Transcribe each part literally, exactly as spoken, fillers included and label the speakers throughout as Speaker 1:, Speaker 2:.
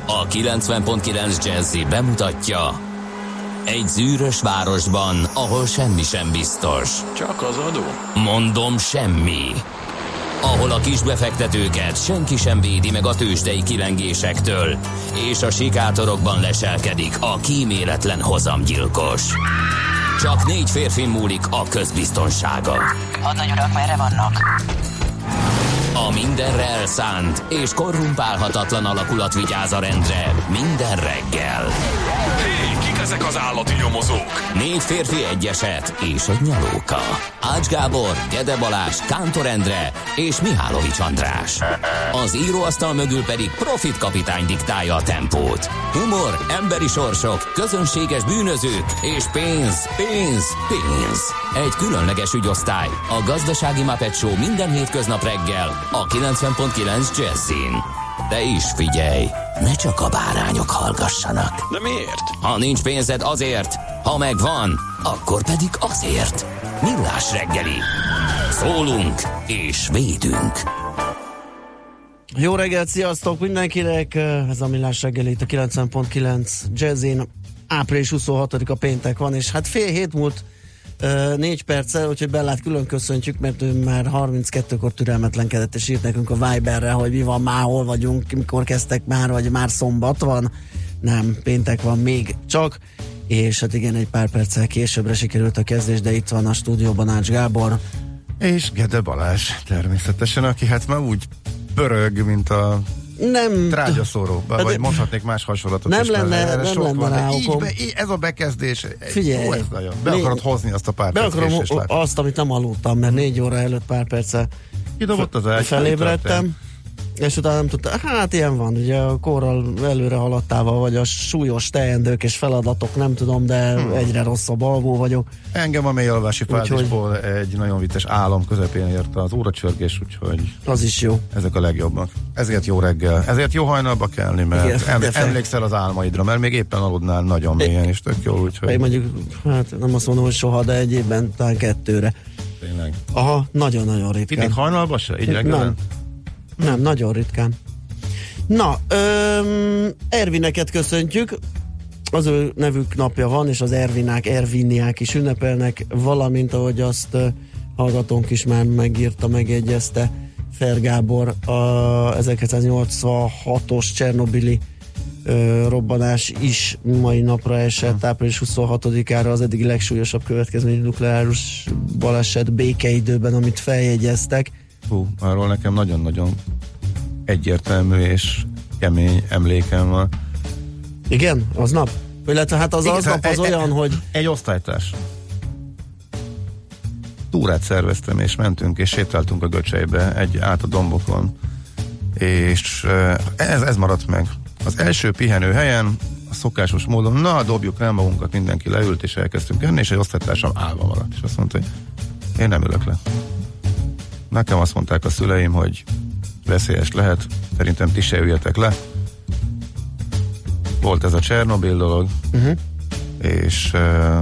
Speaker 1: A kilencven pont kilenc Jazzy bemutatja: egy zűrös városban, ahol semmi sem biztos.
Speaker 2: Csak az adó?
Speaker 1: Mondom, semmi. Ahol a kisbefektetőket senki sem védi meg a tőzsdei kilengésektől, és a sikátorokban leselkedik a kíméletlen hozamgyilkos. Csak négy férfin múlik a közbiztonsága.
Speaker 3: Hadnagy urak, merre vannak?
Speaker 1: A mindenre elszánt és korrumpálhatatlan alakulat vigyáz a rendre minden reggel.
Speaker 2: Hé, kik ezek az állati nyomozók?
Speaker 1: Négy férfi, egy eset és egy nyalóka. Ács Gábor, Gede Balázs, Kántor Endre és Mihálovics András. Az íróasztal mögül pedig Profit kapitány diktálja a tempót. Humor, emberi sorsok, közönséges bűnözők és pénz, pénz, pénz. Egy különleges ügyosztály, a Gazdasági Muppet Show minden hétköznap reggel a kilencven pont kilenc Jazzin. De is figyelj, ne csak a bárányok hallgassanak.
Speaker 2: De miért?
Speaker 1: Ha nincs pénzed, azért, ha megvan, akkor pedig azért. Millás reggeli. Szólunk és védünk.
Speaker 4: Jó reggelt, sziasztok mindenkinek! Ez a Millás reggeli itt a kilencven pont kilenc Jazzin. április huszonhatodika péntek van, és hát fél hét múlt uh, négy perccel, úgyhogy Bellát külön köszöntjük, mert ő már harminckettőkor türelmetlenkedett, és írt nekünk a Viberre, hogy mi van már, hol vagyunk, mikor kezdtek már, vagy már szombat van. Nem, péntek van még csak, és hát igen, egy pár perccel későbbre sikerült a kezdés, de itt van a stúdióban Ács Gábor.
Speaker 5: És Gede Balázs természetesen, aki hát már úgy pörög, mint a
Speaker 4: nem
Speaker 5: trágyaszóró, hát vagy mondhatnék más hasonlatot
Speaker 4: nem
Speaker 5: is.
Speaker 4: Lenne,
Speaker 5: nem
Speaker 4: nem lenne rá okom.
Speaker 5: Be, így, ez a bekezdés,
Speaker 4: figyelj,
Speaker 5: ó, ez nagyon. Be akarod hozni azt a pár
Speaker 4: be
Speaker 5: perc
Speaker 4: akarom
Speaker 5: késést,
Speaker 4: azt, amit nem aludtam, mert négy óra előtt pár perccel
Speaker 5: kidobott az ágy,
Speaker 4: felébredtem, és utána nem tudtam, hát ilyen van, ugye a korral előre haladtával, vagy a súlyos teendők és feladatok, nem tudom, de hmm. egyre rosszabb alvó vagyok.
Speaker 5: Engem a mélyalvási fázisból
Speaker 4: úgyhogy
Speaker 5: egy nagyon vicces álom közepén érte az óracsörgés, úgyhogy
Speaker 4: az is jó.
Speaker 5: Ezek a legjobbak. Ezért jó reggel. Ezért jó hajnalba kelni, mert igen, em, emlékszel az álmaidra, mert még éppen aludnál nagyon mélyen, és tök jó, úgyhogy...
Speaker 4: Én mondjuk, hát nem azt mondom, hogy soha, de egy évben talán kettőre.
Speaker 5: Tényleg.
Speaker 4: Aha, nagyon-nagyon ritkán.
Speaker 5: Itt még hajnalba se? Így reggelen?
Speaker 4: Nem. Nem, nagyon ritkán. Na, öm, Ervineket köszöntjük. Az ő nevük napja van, és az Ervinák, Erviniák is ünnepelnek, valamint ahogy azt uh, hallgatónk is már megírta, megjegyezte Fer Gábor, a ezerkilencszáznyolcvanhatos Csernobili uh, robbanás is mai napra esett, április huszonhatodikára, az eddigi legsúlyosabb következményű nukleáris baleset békeidőben, amit feljegyeztek.
Speaker 5: Hú, arról nekem nagyon-nagyon egyértelmű és kemény emlékem van.
Speaker 4: Igen? Aznap? Illetve hát az aznap az olyan, hogy...
Speaker 5: Egy osztálytárs. Túrát szerveztem, és mentünk, és sétáltunk a Göcsejbe, egy át a dombokon. És ez, ez maradt meg. Az első pihenő helyen, a szokásos módon, na, dobjuk rá magunkat, mindenki leült, és elkezdtünk enni, és egy osztálytársam állva maradt. És azt mondta, hogy én nem ülök le. Nekem azt mondták a szüleim, hogy veszélyes lehet, szerintem ti se üljetek le. Volt ez a Csernobil dolog, uh-huh. és uh,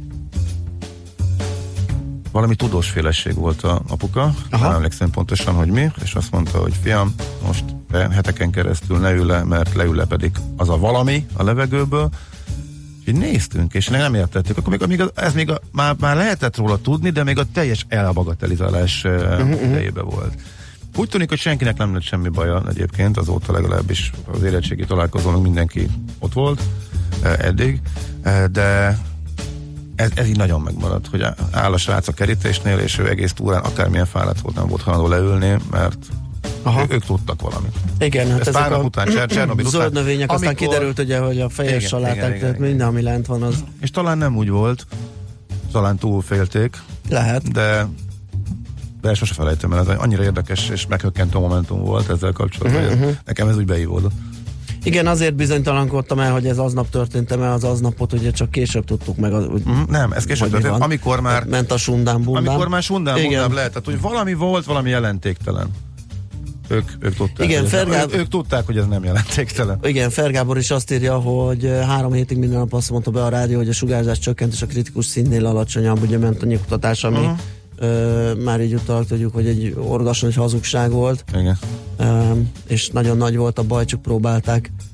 Speaker 5: valami tudósfélesség volt a apuka, nem emlékszem pontosan, hogy mi, és azt mondta, hogy fiam, most heteken keresztül ne ül le, mert leülepedik az a valami a levegőből. És így néztünk, és nem értettük. Akkor még, még az, ez még a, már, már lehetett róla tudni, de még a teljes elbagatelizálás uh-huh. idejében volt. Úgy tűnik, hogy senkinek nem lett semmi baja egyébként, azóta legalábbis az érettségi találkozón mindenki ott volt eddig, de ez, ez így nagyon megmaradt, hogy áll a srác a kerítésnél, és ő egész túrán akármilyen fáradt volt, nem volt hajlandó leülni, mert ő, ők tudtak valamit.
Speaker 4: Igen, hát
Speaker 5: ez
Speaker 4: ezek a
Speaker 5: után, Cser- Csernobil
Speaker 4: zöld
Speaker 5: után,
Speaker 4: növények, aztán
Speaker 5: amikor...
Speaker 4: kiderült ugye, hogy a fejes
Speaker 5: igen,
Speaker 4: saláták,
Speaker 5: igen, igen,
Speaker 4: tehát
Speaker 5: igen,
Speaker 4: minden, ami lent van, az...
Speaker 5: És talán nem úgy volt, talán túlfélték,
Speaker 4: lehet,
Speaker 5: de de sose felejtem el, ez annyira érdekes és meghökkentő momentum volt ezzel kapcsolatban, uh-huh, uh-huh. nekem ez úgy beívódott.
Speaker 4: Igen, azért bizonytalankodtam el, hogy ez aznap történt, mert az aznapot ugye csak később tudtuk meg. Hogy,
Speaker 5: mm, nem, ez később történt, amikor már
Speaker 4: ment a sundám bundám.
Speaker 5: Amikor már sundám bundám lehetett, hogy valami volt, valami jelentéktelen. Ők, ők tudták,
Speaker 4: igen, Fergáb...
Speaker 5: ők, ők tudták, hogy ez nem jelentéktelen.
Speaker 4: Igen, Fer Gábor is azt írja, hogy három hétig minden nap azt mondta be a rádió, hogy a sugárzás csökkent, és a kritikus színnél alacsonyabb, ugye ment a nyugtatás, ami uh-huh. Uh, már így utalak tudjuk, hogy egy orgas nagy hazugság volt.
Speaker 5: Igen.
Speaker 4: Uh, és nagyon nagy volt a baj, csak próbálták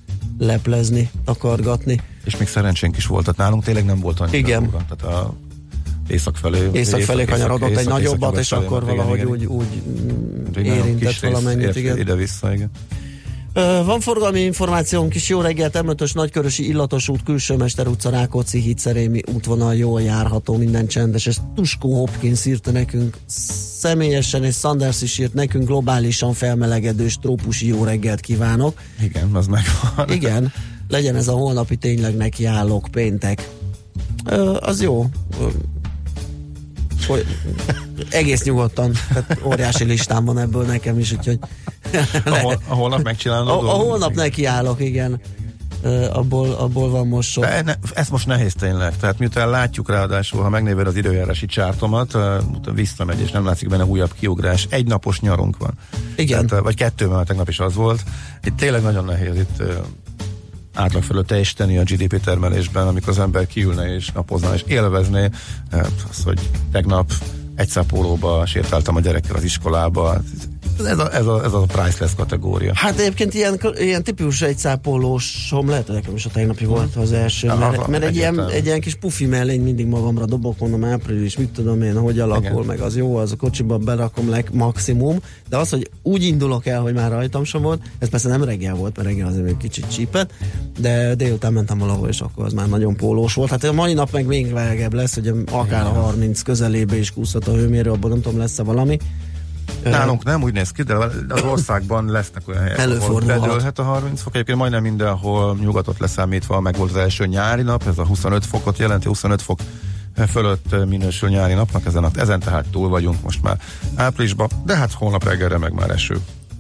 Speaker 4: leplezni, takargatni.
Speaker 5: És még szerencsénk is volt, tehát nálunk tényleg nem volt annyira.
Speaker 4: Igen.
Speaker 5: Durva. Tehát a észak felé,
Speaker 4: észak felé kanyarodott egy
Speaker 5: észak,
Speaker 4: nagyobbat,
Speaker 5: észak,
Speaker 4: és akkor
Speaker 5: igen,
Speaker 4: valahogy
Speaker 5: igen,
Speaker 4: úgy, úgy
Speaker 5: igen.
Speaker 4: érintett valamennyit. Igen.
Speaker 5: Ide-vissza, igen.
Speaker 4: Van forgalmi információnk is, jó reggelt, em ötös Nagykörösi Illatos út, Külsőmester utca, Rákóczi híd, Szerémi útvonal jól járható, minden csendes. Ezt Tuskó Hopkins írta nekünk személyesen, és Sanders is írt nekünk, globálisan felmelegedős trópusi jó reggelt kívánok.
Speaker 5: Igen, az megvan.
Speaker 4: Igen, legyen ez a holnapi tényleg nekiállok péntek. Ö, az jó. Ö, hogy egész nyugodtan, tehát óriási listám van ebből nekem is, úgyhogy
Speaker 5: a, hol, a holnap megcsinálod?
Speaker 4: A, a holnap nekiállok, igen. Uh, abból, abból van most sok.
Speaker 5: De ne, ez most nehéz tényleg. Tehát miután látjuk ráadásul, ha megnéved az időjárási csártomat, uh, visszamegy, és nem látszik benne újabb kiugrás. Egy napos nyarunk van.
Speaker 4: Igen.
Speaker 5: Tehát, vagy kettő, mert tegnap is az volt. Itt tényleg nagyon nehéz itt uh, átlag fölött teljesíteni a gé dé pé termelésben, amikor az ember kiülne és napozna, és élvezné uh, az, hogy tegnap egyszerpólóba sétáltam a gyerekkel az iskolába. Ez a, ez a, ez a priceless kategória.
Speaker 4: Hát egyébként ilyen, ilyen tipikus egyszálpólósom, lehet, hogy nekem is a tegnapi volt az első, ja, mert, mert egy, ilyen, egy ilyen kis pufi mellény mindig magamra dobok, mondom április, mit tudom én, hogy alakul, igen. Meg az jó, az a kocsiba berakom leg maximum, de az, hogy úgy indulok el, hogy már rajtam sem volt, ez persze nem reggel volt, mert reggel azért még kicsit csípett, de délután mentem valahol, és akkor az már nagyon pólós volt. Hát a mai nap meg még melegebb lesz, hogy akár a harminc közelébe is kúszhat a hőmérő, abban nem tudom, lesz-e valami.
Speaker 5: Nálunk nem úgy néz ki, de az országban lesznek olyan helyek, ahol bedőlhet a harminc fok. Egyébként majdnem mindenhol nyugatot leszámítva meg volt az első nyári nap, ez a huszonöt fokot jelenti, huszonöt fok fölött minősül nyári napnak, ezen, ezen tehát túl vagyunk most már áprilisban, de hát holnap reggelre meg már eső.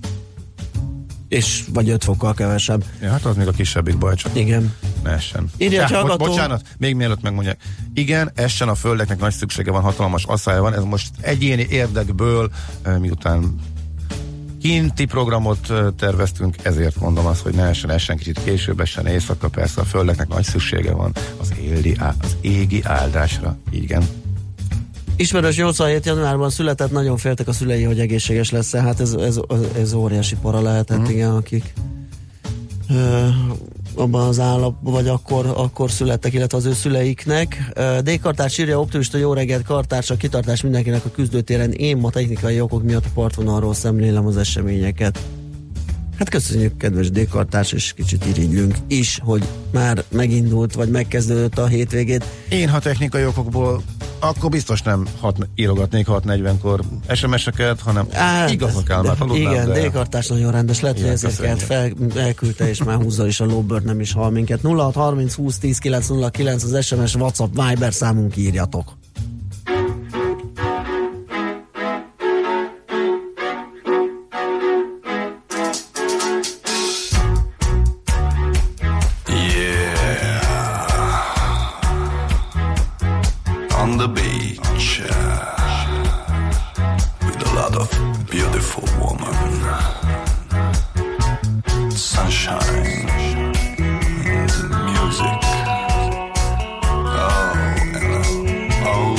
Speaker 4: És vagy öt fokkal kevesebb.
Speaker 5: Ja, hát az még a kisebbik baj, csak
Speaker 4: igen.
Speaker 5: Ne essen.
Speaker 4: Írja
Speaker 5: ja,
Speaker 4: hallgató...
Speaker 5: Bocsánat, még mielőtt megmondják. Igen, essen, a földeknek nagy szüksége van, hatalmas asszály van, ez most egyéni érdekből, miután kinti programot terveztünk, ezért mondom azt, hogy ne essen, essen kicsit később, essen éjszaka, persze a földeknek nagy szüksége van az, éli, az égi áldásra. Igen.
Speaker 4: Ismerős nyolcvanhét januárban született, nagyon féltek a szülei, hogy egészséges lesz. Hát ez, ez, ez óriási para lehetett, mm. igen, akik ö, abban az állapban, vagy akkor, akkor születtek, illetve az ő szüleiknek. D-kartárs írja, optimista jó reggelt, kartársa, kitartás mindenkinek a küzdőtéren. Én ma technikai okok miatt a partvonalról szemlélem az eseményeket. Hát köszönjük, kedves D-kartárs, és kicsit irigylünk is, hogy már megindult, vagy megkezdődött a hétvégét.
Speaker 5: Én, ha technikai okokból, akkor biztos nem hat, írogatnék hat negyvenkor es em es-eket, hanem hát, igazak álmát aludnám.
Speaker 4: Igen, de... D-kartás nagyon rendes lett, hogy ezeket fel, elküldte, és már húzza is a lóbört, nem is hal minket. nulla hat harminc húsz tíz kilenc nulla kilenc az es em es, WhatsApp, Viber számunk, írjatok.
Speaker 6: On the beach uh, with a lot of beautiful women, sunshine, and music. Oh, and uh, oh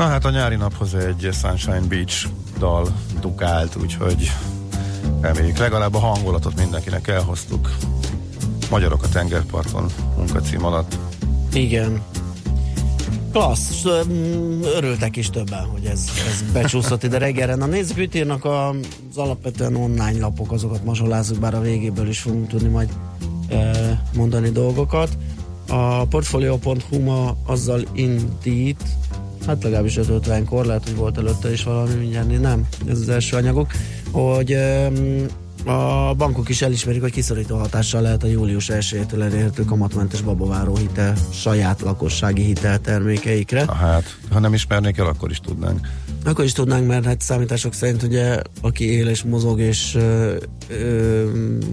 Speaker 5: Na hát a nyári naphoz egy Sunshine Beach dal dukált, úgyhogy reméljük legalább a hangulatot mindenkinek elhoztuk. Magyarok a tengerparton munkacím alatt.
Speaker 4: Igen. Klassz, örültek is többen, hogy ez, ez becsúszott ide reggelre. Na nézzük, mit írnak az alapvetően online lapok, azokat mazsolázzuk, bár a végéből is fogunk tudni majd e, mondani dolgokat. A portfolio pont hu ma azzal indít, hát legalábbis ötvenkor, lehet, hogy volt előtte is valami, mindjárt nem, ez az első anyaguk, hogy e, a bankok is elismerik, hogy kiszorító hatással lehet a július elsejétől elérhető kamatmentes babaváró hitel saját lakossági hiteltermékeikre.
Speaker 5: Hát, ha nem ismernék el, akkor is tudnánk.
Speaker 4: Akkor is tudnánk, mert hát számítások szerint ugye, aki él és mozog és ö, ö,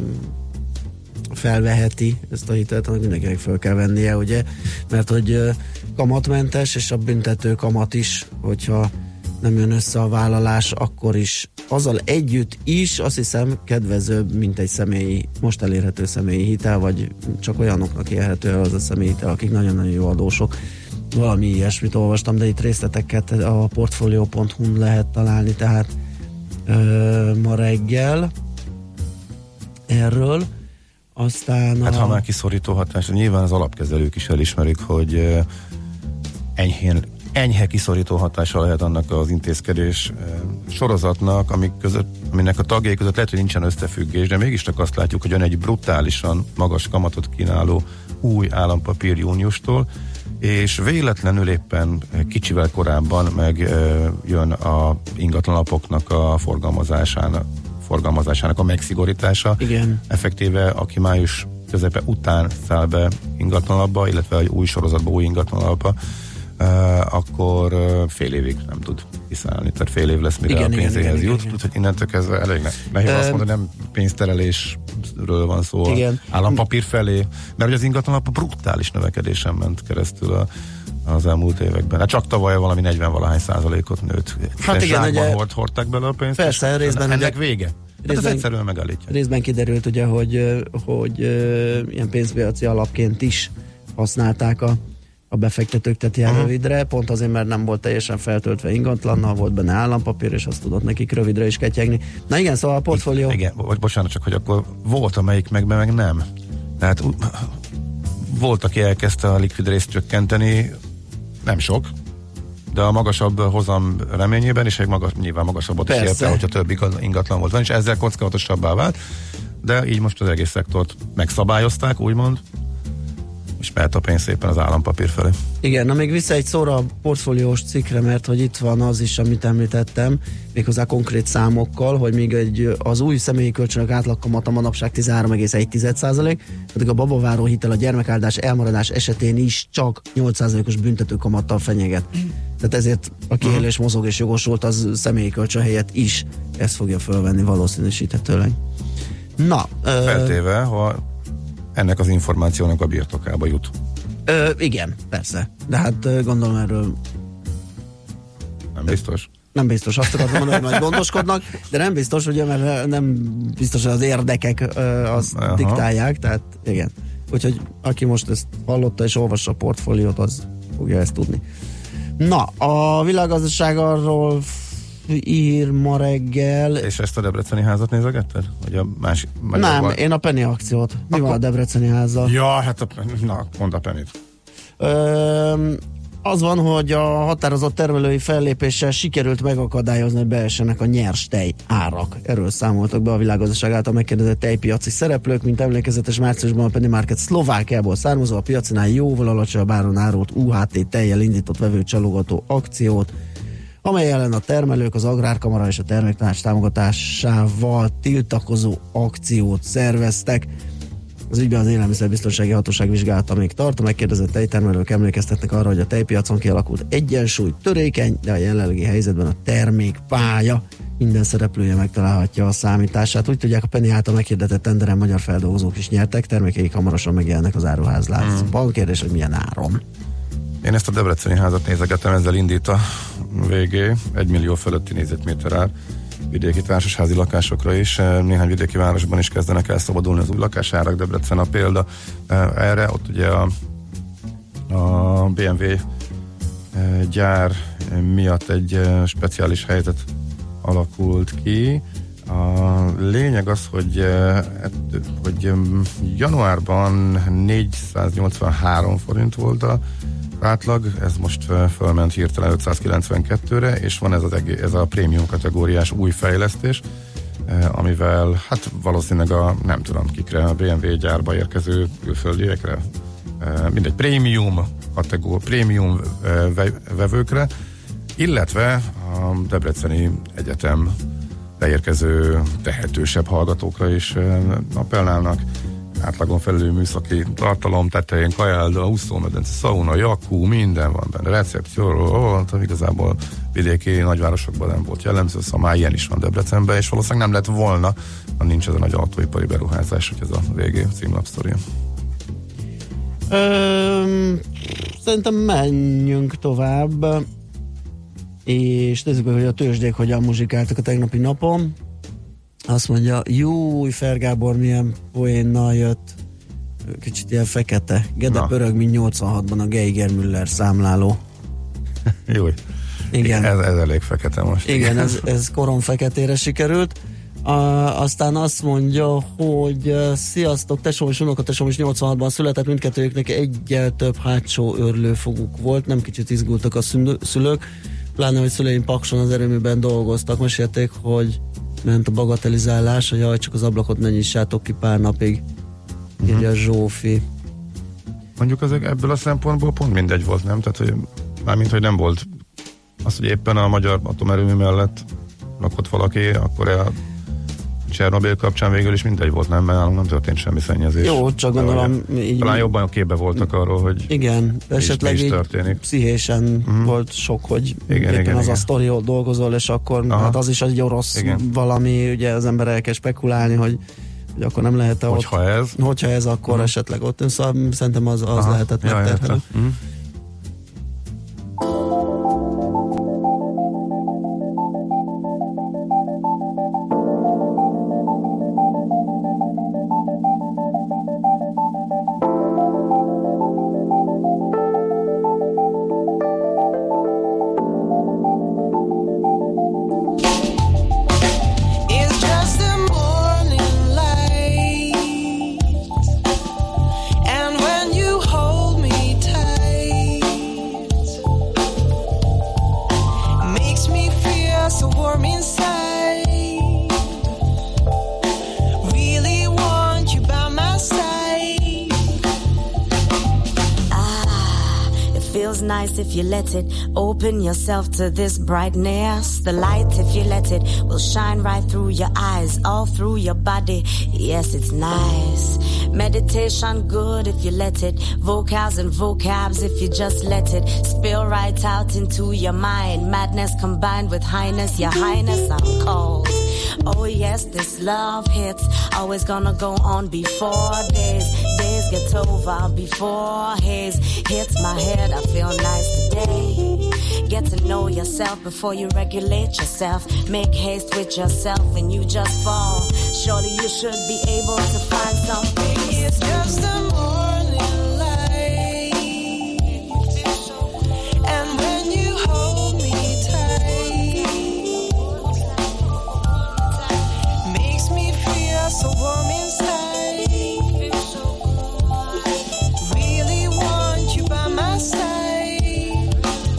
Speaker 4: felveheti ezt a hitelt, annak mindenkinek fel kell vennie, ugye, mert hogy ö, kamatmentes, és a büntető kamat is, hogyha nem jön össze a vállalás, akkor is azzal együtt is azt hiszem kedvezőbb, mint egy személyi, most elérhető személyi hitel, vagy csak olyanoknak érhető el az a személyi hitel, akik nagyon-nagyon jó adósok. Valami ilyesmit olvastam, de itt részleteket a portfolio pont hu-n lehet találni, tehát ö, ma reggel erről. Aztán
Speaker 5: hát
Speaker 4: a...
Speaker 5: ha már kiszorító hatás, nyilván az alapkezelők is elismerik, hogy uh, enyhén enyhe kiszorító hatása lehet annak az intézkedés uh, sorozatnak, amik között, aminek a tagjai között lehet, hogy nincsen összefüggés, de mégis csak azt látjuk, hogy jön egy brutálisan magas kamatot kínáló új állampapír júniustól, és véletlenül éppen kicsivel korábban meg uh, jön a ingatlanlapoknak a forgalmazásának, forgalmazásának a megszigorítása.
Speaker 4: Igen.
Speaker 5: Effektíve, aki május közepe után száll be ingatlanalapba, illetve egy új sorozatba, új ingatlanalapba, Uh, akkor uh, fél évig nem tud kiszállni, tehát fél év lesz, mire igen, a pénzéhez jut, úgyhogy innentől kezdve elég ne, nehéz uh, azt mondani, nem pénzterelésről van szó, igen. Állampapír felé, mert az ingatlanalap brutális növekedésen ment keresztül a, az elmúlt években. Hát csak tavaly valami negyven-valahány százalékot nőtt.
Speaker 4: Hát igen, ugye
Speaker 5: hord, hordták bele a pénzt,
Speaker 4: persze, részben
Speaker 5: ennek ugye, vége.
Speaker 4: Részben,
Speaker 5: ez egyszerűen megállítja.
Speaker 4: Részben kiderült ugye, hogy, hogy, hogy ilyen pénzpiaci alapként is használták a a befektetők, tehát ilyen uh-huh. rövidre, pont azért, mert nem volt teljesen feltöltve ingatlannal, volt benne állampapír, és azt tudott nekik rövidre is ketyegni. Na igen, szóval a portfólió...
Speaker 5: Igen, vagy bocsánat, csak hogy akkor volt, amelyik meg, meg nem. Tehát volt, aki elkezdte a likvid részt csökkenteni, nem sok, de a magasabb hozam reményében, és egy magas, nyilván magasabbat is érte, hogyha több ingatlan volt, és ezzel kockázatosabbá vált, de így most az egész szektort megszabályozták, úgymond, és mehet a pénz szépen az állampapír felé.
Speaker 4: Igen, na még vissza egy szóra a portfóliós cikkre, mert hogy itt van az is, amit említettem, méghozzá konkrét számokkal, hogy még egy, az új személyi kölcsönök átlagkamata manapság tizenhárom egész egy százalék, pedig a babaváró hitel a gyermekáldás elmaradás esetén is csak nyolc százalékos büntető kamattal fenyeget. Tehát ezért aki él és mozog és jogosult, az személyi kölcsön helyett is ezt fogja fölvenni valószínűsíthetőleg. Na.
Speaker 5: Feltéve, ha ennek az információnak a birtokába jut.
Speaker 4: Ö, igen, persze. De hát gondolom erről...
Speaker 5: Nem biztos.
Speaker 4: Nem biztos. Azt akartam mondani, hogy majd gondoskodnak, de nem biztos, ugye, mert nem biztos, hogy az érdekek ö, azt Aha. diktálják, tehát igen. Úgyhogy aki most ezt hallotta és olvassa a portfóliót, az fogja ezt tudni. Na, a világgazdaság arról ír ma reggel.
Speaker 5: És ezt a debreceni házat nézegetted? Vagy a másik?
Speaker 4: Nem, van? Én a Penny akciót. Mi Akkor... van a debreceni házzal?
Speaker 5: Ja, hát a, na, mondd a Pennyt.
Speaker 4: Ö, az van, hogy a határozott termelői fellépéssel sikerült megakadályozni, hogy beessenek a nyers tej árak. Erről számoltak be a világgazdaság által megkérdezett tejpiaci szereplők, mint emlékezetes márciusban a Penny Market Szlovákiából származó, a piacinál jóval alacsonyabb áron árult u há té tejjel indított vevőcsalogató akciót, amely ellen a termelők, az Agrárkamara és a Terméktanács támogatásával tiltakozó akciót szerveztek. Az ügyben az Élelmiszerbiztonsági Hatóság vizsgálata még tart. A megkérdezett tejtermelők emlékeztetnek arra, hogy a tejpiacon kialakult egyensúly törékeny, de a jelenlegi helyzetben a termékpálya minden szereplője megtalálhatja a számítását. Úgy tudják, a Penny által meghirdetett tenderen magyar feldolgozók is nyertek, termékeik hamarosan megjelennek az áruházlázban. Hmm. Kérdés, hogy milyen áron.
Speaker 5: Én ezt a debreceni házat nézegetem, ezzel indít a végé, egy millió fölötti négyzetméter ár vidéki társasházi lakásokra is. Néhány vidéki városban is kezdenek elszabadulni az új lakásárak, Debrecen a példa erre. Ott ugye a, a bé em vé gyár miatt egy speciális helyzet alakult ki. A lényeg az, hogy, hogy januárban négyszáznyolcvanhárom forint volt a átlag, ez most fölment hirtelen ötszázkilencvenkettőre, és van ez, az egész, ez a prémium kategóriás új fejlesztés, amivel hát valószínűleg a, nem tudom kikre, a bé em vé gyárba érkező külföldiekre, mindegy, prémium kategória, prémium vevőkre, illetve a Debreceni Egyetem beérkező tehetősebb hallgatókra is appellálnak. Átlagon felül műszaki tartalom, tetején kajálda, úszómedence, szauna, jakú, minden van benne, recepció, igazából vidéki nagyvárosokban nem volt jellemző, szóval már ilyen is van Debrecenben, és valószínűleg nem lett volna, ha nincs ez a nagy autóipari beruházás, hogy ez a végé címlapsztoria.
Speaker 4: Szerintem menjünk tovább, és nézzük meg, hogy a tőzsdék hogyan muzsikáltak a tegnapi napon. Azt mondja, jó, Fer Gábor milyen poénnal jött, kicsit ilyen fekete, Gede pörög, mint nyolcvanhatban a Geiger Müller számláló.
Speaker 5: Jó, igen. Ez, ez elég fekete most.
Speaker 4: Igen, ez, ez koron feketére sikerült. A, aztán azt mondja, hogy uh, sziasztok, tesóm és unokatesóm is nyolcvanhatban született, mindkettőjüknek egyel több hátsó örlőfoguk volt, nem kicsit izgultak a szülők, pláne, hogy szüleim Pakson az erőműben dolgoztak, mesélték, hogy ment a bagatelizálás, hogy jaj, csak az ablakot ne nyissátok ki pár napig, uh-huh. írja Zsófi.
Speaker 5: Mondjuk az ebből a szempontból pont mindegy volt, nem? Tehát, hogy mármint, hogy nem volt az, hogy éppen a magyar atomerőmű mellett lakott valaki, akkor a Csernobyl kapcsán végül is mindegy volt, nem? Mert nálunk nem történt semmi szennyezés.
Speaker 4: Jó, csak gondolom...
Speaker 5: Így, talán jobban a képbe voltak arról, hogy
Speaker 4: igen, esetleg is, így pszichésen uh-huh. volt sok, hogy igen, éppen igen, az igen. a sztorió dolgozol, és akkor aha. hát az is egy jó rossz igen. valami, ugye az ember el kell spekulálni, hogy, hogy akkor nem lehet
Speaker 5: hogyha
Speaker 4: ott...
Speaker 5: ez.
Speaker 4: Hogyha ez, akkor uh-huh. esetleg ott. Szóval szerintem az, az lehetett ja, megterhelő. Uh-huh.
Speaker 7: If you let it, open yourself to this brightness. The light, if you let it, will shine right through your eyes, all through your body. Yes, it's nice. Meditation good if you let it. Vocals and vocabs if you just let it spill right out into your mind. Madness combined with highness, your highness I'm called. Oh yes, this love hits. Always gonna go on before days. Days get over before haze hits my head. I feel nice today. Get to know yourself before you regulate yourself. Make haste with yourself and you just fall. Surely you should be able to find something. It's just a morning light. And when you hold me tight, makes me feel so warm inside. Really want you by my side.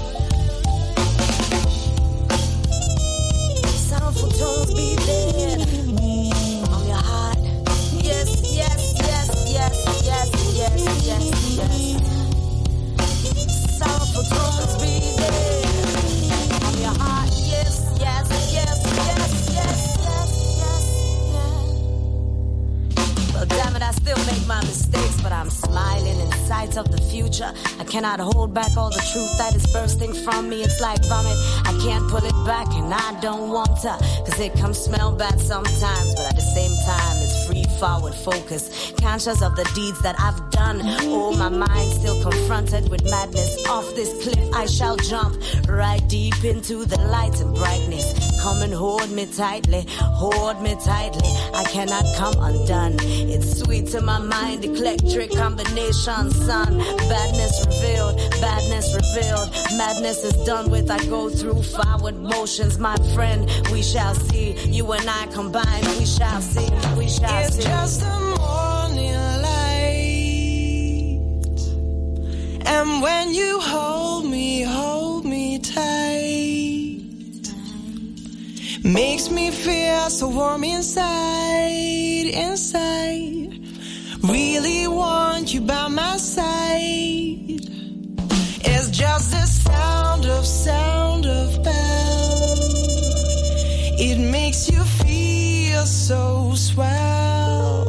Speaker 7: Soundful tones be there on your heart. Yes, yes, yes, yes, yes, yes, yes, yes. Soundful tones be there on your heart. Yes, yes, yes, yes, yes, yes, yes, yes. Well, damn it, I still make my mistakes, but I'm smiling in sight of the future. I cannot hold back all the truth that is bursting from me. It's like vomit. I can't pull it back, and I don't want to, cause it can smell bad sometimes, but at the same time, it's free forward focus. Conscious of the deeds that I've done. done. Oh, my mind still confronted with madness. Off this cliff I shall jump right deep into the light and brightness. Come and hold me tightly, hold me tightly. I cannot come undone. It's sweet to my mind, electric combination, son. Badness revealed, badness revealed. Madness is done with. I go through forward motions, my friend. We shall see. You and I combine. We shall see. We shall
Speaker 8: it's
Speaker 7: see.
Speaker 8: It's just the morning light, and when you hold me, hold me tight, makes me feel so warm inside, inside. Really want you by my side. It's just the sound of, sound of bell. It makes you feel so swell.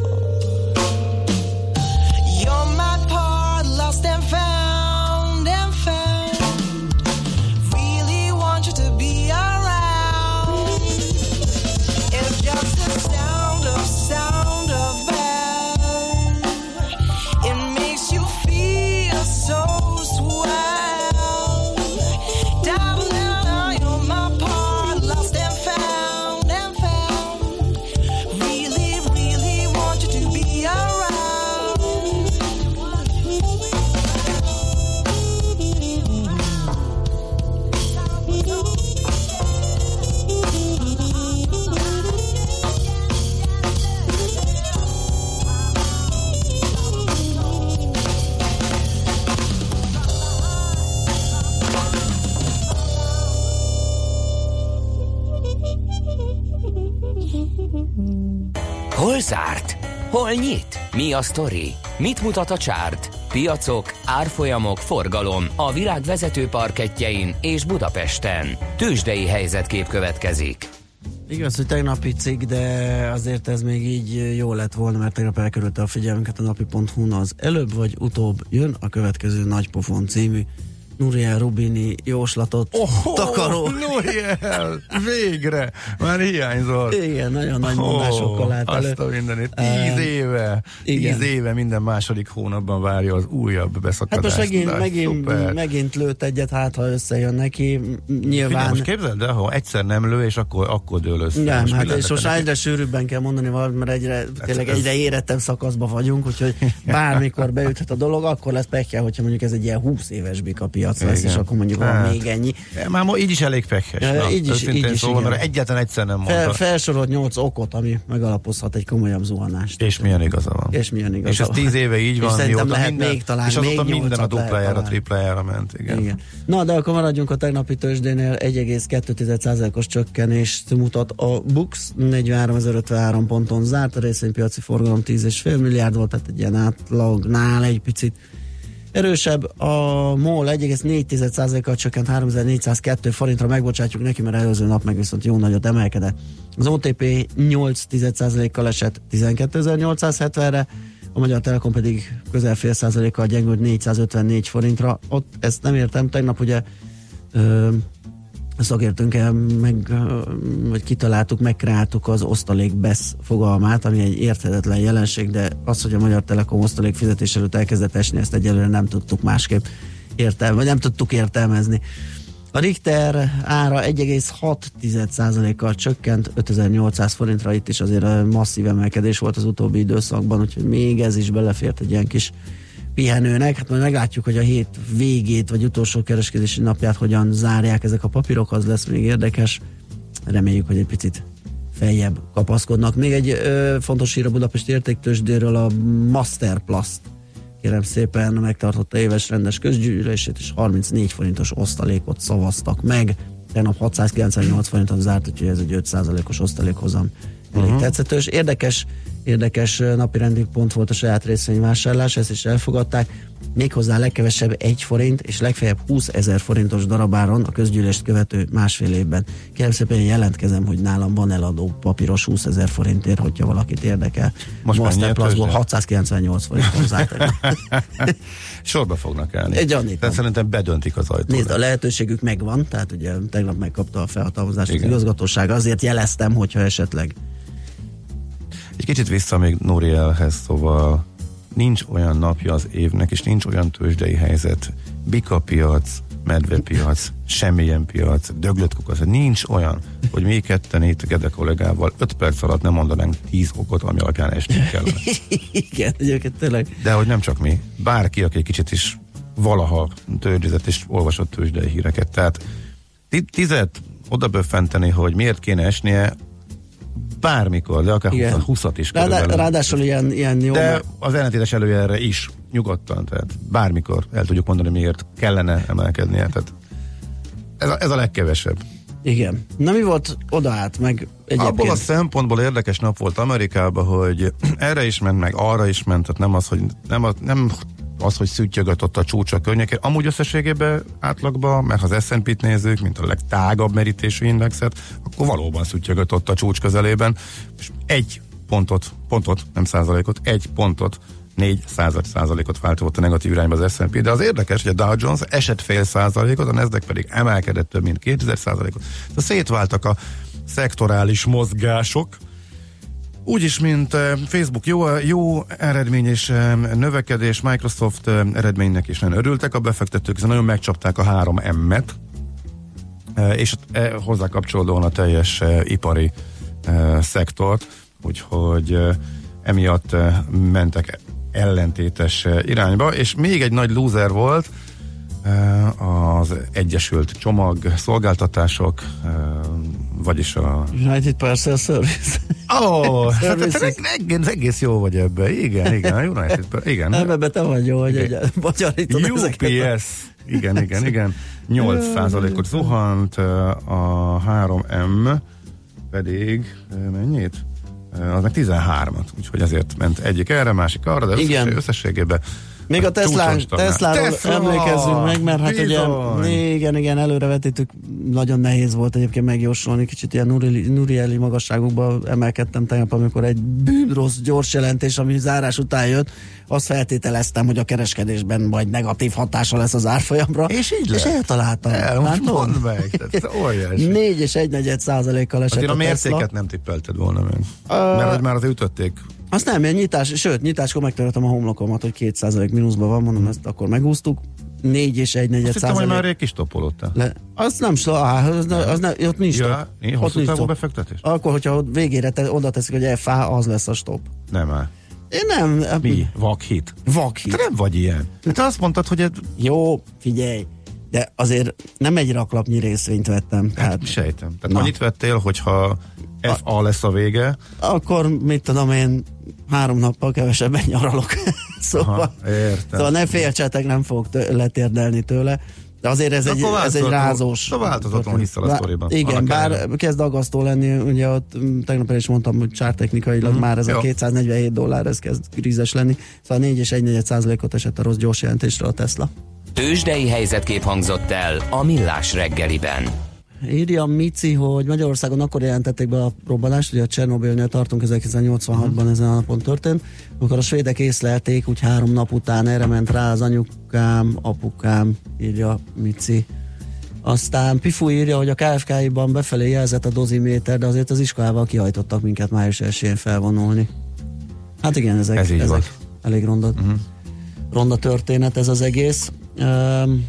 Speaker 8: You're my part, lost and found, and found. Really want you to be around. It's just the sound of, sound of bell. It makes you feel so swell. Down, down, you're my part, lost and found, and found. Really, really want you to be around.
Speaker 1: Hol zárt? Hol nyit? Mi a sztori? Mit mutat a csárt? Piacok, árfolyamok, forgalom a világ vezető parkettjein és Budapesten. Tőzsdei helyzetkép következik.
Speaker 4: Igaz, hogy tegnapi cikk, de azért ez még így jó lett volna, mert tegnap elkerülte a figyelmünket a napi pont hu-n az előbb vagy utóbb jön a következő Nagypofon című Nouriel Roubini jóslatot
Speaker 5: oh,
Speaker 4: takaró.
Speaker 5: Nouriel, végre! Már hiányzott.
Speaker 4: Igen, nagyon nagy mondásokkal állt elő.
Speaker 5: Azt a mindenit. Tíz uh, éve,
Speaker 4: igen.
Speaker 5: tíz éve minden második hónapban várja az újabb beszakadást.
Speaker 4: Hát most megint, megint, megint lőtt egyet, hát ha összejön neki. Nyilván.
Speaker 5: Figyelj, most képzeld el, ha egyszer nem lő, és akkor, akkor dől össze.
Speaker 4: Nem,
Speaker 5: most
Speaker 4: hát és most egyre sűrűbben kell mondani valamit, mert egyre, hát tényleg ez... egyre érettebb szakaszba vagyunk, úgyhogy bármikor beüthet a dolog, akkor lesz pekje, hogyha mondjuk ez egy ilyen húsz éves bika piac lesz, igen. És akkor mondjuk van hát, még ennyi.
Speaker 5: Már így is elég pekhes.
Speaker 4: Ja, így is, így is
Speaker 5: szóval, mert egyáltalán egyszer nem mondta.
Speaker 4: Fel, felsorolt nyolc okot, ami megalapozhat egy komolyabb zuhanást.
Speaker 5: És milyen igaza van.
Speaker 4: És milyen igaza
Speaker 5: És ez tíz éve így van.
Speaker 4: És szerintem lehet
Speaker 5: minden,
Speaker 4: még talán.
Speaker 5: És azóta
Speaker 4: még
Speaker 5: minden a duplájára, triplájára ment. Igen.
Speaker 4: Igen. Na, de akkor maradjunk a tegnapi tőzsdénél. egy egész kettő százalékos csökkenést mutat a Bux. negyvenháromezer-ötvenhárom ponton zárt. A részvénypiaci forgalom tíz egész öt milliárd volt, tehát egy ilyen átlagnál egy picit erősebb. A MOL egy egész négy százalékkal csökkent háromezer-négyszázkettő forintra, megbocsátjuk neki, mert előző nap meg viszont jó nagyot emelkedett. Az o té pé nyolc százalékkal esett tizenkétezer-nyolcszázhetvenre, a Magyar Telekom pedig közel fél százalékkal gyengült négyszázötvennégy forintra. Ott ezt nem értem, tegnap ugye ö, szakértőnkkel meg, vagy kitaláltuk, megkreáltuk az osztalékbesz fogalmát, ami egy érthetetlen jelenség, de az, hogy a Magyar Telekom osztalék fizetés előtt elkezdett esni, ezt egyelőre nem tudtuk másképp értelmezni, vagy nem tudtuk értelmezni. A Richter ára egy egész hat százalékkal csökkent ötezer-nyolcszáz forintra, itt is azért masszív emelkedés volt az utóbbi időszakban, úgyhogy még ez is belefért egy ilyen kis pihenőnek. Hát majd meglátjuk, hogy a hét végét, vagy utolsó kereskedési napját hogyan zárják ezek a papírok, az lesz még érdekes. Reméljük, hogy egy picit feljebb kapaszkodnak. Még egy ö, fontos hír a Budapesti Értéktőzsdéről, a Masterplast kérem szépen megtartotta éves rendes közgyűlését, és harmincnégy forintos osztalékot szavaztak meg. Tegnap hatszázkilencvennyolc forinton zárt, úgyhogy ez egy öt százalékos osztalékhozam. Elég uh-huh. tetszetős. Érdekes, érdekes napirendi pont volt a saját részvényvásárlás, ezt is elfogadták. Méghozzá legkevesebb egy forint, és legfeljebb húszezer forintos darabáron a közgyűlést követő másfél évben. Kérem szépen, jelentkezem, hogy nálam van eladó papíros húszezer forintért, hogyha valakit érdekel.
Speaker 5: Most
Speaker 4: Masterplastból hatszázkilencvennyolc forinton zártak.
Speaker 5: Sorba fognak állni.
Speaker 4: Egy gyanít.
Speaker 5: Tehát szerintem bedöntik az ajtóra.
Speaker 4: Nézd, a lehetőségük megvan, tehát ugye tegnap megkapta a felhatalmazást az igazgatóság, azért jeleztem, hogyha esetleg.
Speaker 5: Egy kicsit vissza még Nourielhez, szóval nincs olyan napja az évnek, és nincs olyan tőzsdei helyzet, bikapiac, medvepiac, semmilyen piac, döglött kukac, nincs olyan, hogy mi ketten itt Gede kollégával öt perc alatt nem mondanánk tíz okot, ami alapján esni kellene.
Speaker 4: Igen, egyébként tényleg.
Speaker 5: De hogy nem csak mi, bárki, aki egy kicsit is valaha tőzsdezett és olvasott tőzsdei híreket. Tehát tizet oda böffenteni, hogy miért kéne esnie, bármikor, de akár húszat is körülbelül.
Speaker 4: Ráadá, ráadásul ilyen, ilyen jó.
Speaker 5: De
Speaker 4: mert...
Speaker 5: az ellentétes előjelre is nyugodtan, tehát bármikor el tudjuk mondani, miért kellene emelkednie. Tehát ez a, ez a legkevesebb.
Speaker 4: Igen. Na mi volt oda át, meg egyébként?
Speaker 5: Abból a szempontból érdekes nap volt Amerikában, hogy erre is ment, meg arra is ment, tehát nem az, hogy nem az, nem az, hogy szüttyögött ott a csúcsa környékén. Amúgy összességében átlagban, mert ha az es and pé-t nézzük, mint a legtágabb merítésű indexet, akkor valóban szüttyögött ott a csúcs közelében, és egy pontot, pontot, nem százalékot, egy pontot, négy század százalékot váltott a negatív irányba az es and pé, de az érdekes, hogy a Dow Jones esett fél százalékot, a Nasdaq pedig emelkedett több mint kétezer százalékot. Tehát szétváltak a szektorális mozgások, úgyis, mint Facebook jó, jó eredmény és növekedés, Microsoft eredménynek is nagyon örültek a befektetők, hiszen nagyon megcsapták a három em-et, és hozzá kapcsolódóan a teljes ipari szektort, úgyhogy emiatt mentek ellentétes irányba, és még egy nagy loser volt az Egyesült Csomag Szolgáltatások, vagyis a
Speaker 4: United Parcel Service.
Speaker 5: Ó, oh, hát egész, egész jó vagy ebbe. Igen, igen, a United Parcel, igen.
Speaker 4: Nem, ebbe te vagy jó, hogy egy magyarítod ezeket.
Speaker 5: u pé es, igen, igen, igen. nyolc százalékot zuhant, a három em pedig mennyit? Az meg tizenhármat, úgyhogy ezért ment egyik erre, másik arra, de összesség, összességében
Speaker 4: még a Tesla, Tesláról Tesla, emlékezzünk meg, mert hát bizony. Ugye, igen, igen, előrevetítük, nagyon nehéz volt egyébként megjósolni, kicsit ilyen Nurieli magasságokba emelkedtem tegnap, amikor egy bűnrossz gyors jelentés, ami zárás után jött, azt feltételeztem, hogy a kereskedésben majd negatív hatása lesz az árfolyamra. És így és eltaláltam.
Speaker 5: El, most mondd meg,
Speaker 4: négy és egy negyed százalékkal esett
Speaker 5: azért
Speaker 4: a,
Speaker 5: a
Speaker 4: Tesla.
Speaker 5: mértéket nem tippelted volna meg. Uh, mert hogy már az ütötték.
Speaker 4: Azt nem, ilyen nyitás, sőt, nyitáskor megtöröttem a homlokomat, hogy két százalék mínuszban van, mondom, ezt akkor megúsztuk. négy és egy negyed százalék.
Speaker 5: Azt hittem, hogy már egy kis topolódtál. Le,
Speaker 4: az nem, az, ne, az ne, ott nincs
Speaker 5: ja,
Speaker 4: stop.
Speaker 5: Hosszú távú befektetés?
Speaker 4: Akkor, hogyha végére te, oda teszik, hogy ef á, az lesz a stop.
Speaker 5: Nem áll.
Speaker 4: Én nem.
Speaker 5: Mi? Vakhit?
Speaker 4: Vakhit.
Speaker 5: Te nem vagy ilyen. Te azt mondtad, hogy... Ez...
Speaker 4: Jó, figyelj. De azért nem egy raklapnyi részvényt vettem.
Speaker 5: Hát
Speaker 4: tehát...
Speaker 5: sejtem. Tehát annyit vettél, hogyha ef á lesz a vége.
Speaker 4: Akkor, mit tudom én, három nappal kevesebben nyaralok. szóval,
Speaker 5: aha, értem.
Speaker 4: szóval ne féltsetek, nem fogok tő, letérdelni tőle. De azért ez, egy, ez egy rázós.
Speaker 5: De változatlan hiszel a sztoriban.
Speaker 4: Igen, bár kellene. Kezd aggasztó lenni, ugye ott tegnap el is mondtam, hogy csártechnikailag mm, már ez jó. A kétszáznegyvenhét dollár, ez kezd grízes lenni. Szóval négy és egy negyed százalékot esett a rossz gyors jelentésre a Tesla.
Speaker 1: Tőzsdei helyzetkép hangzott el a Millás reggeliben.
Speaker 4: Írja Mici, hogy Magyarországon akkor jelentették be a robbanást, ugye a Csernobilnél tartunk, ezerkilencszáznyolcvanhatban ezen a napon történt, amikor a svédek észlelték, úgy három nap után erre ment rá az anyukám, apukám, írja Mici. Aztán Pifu írja, hogy a ká ef ká-ban befelé jelzett a doziméter, de azért az iskolával kihajtottak minket május elsején felvonulni. Hát igen, ezek,
Speaker 5: ez
Speaker 4: ezek elég ronda, uh-huh. ronda történet ez az egész. Um,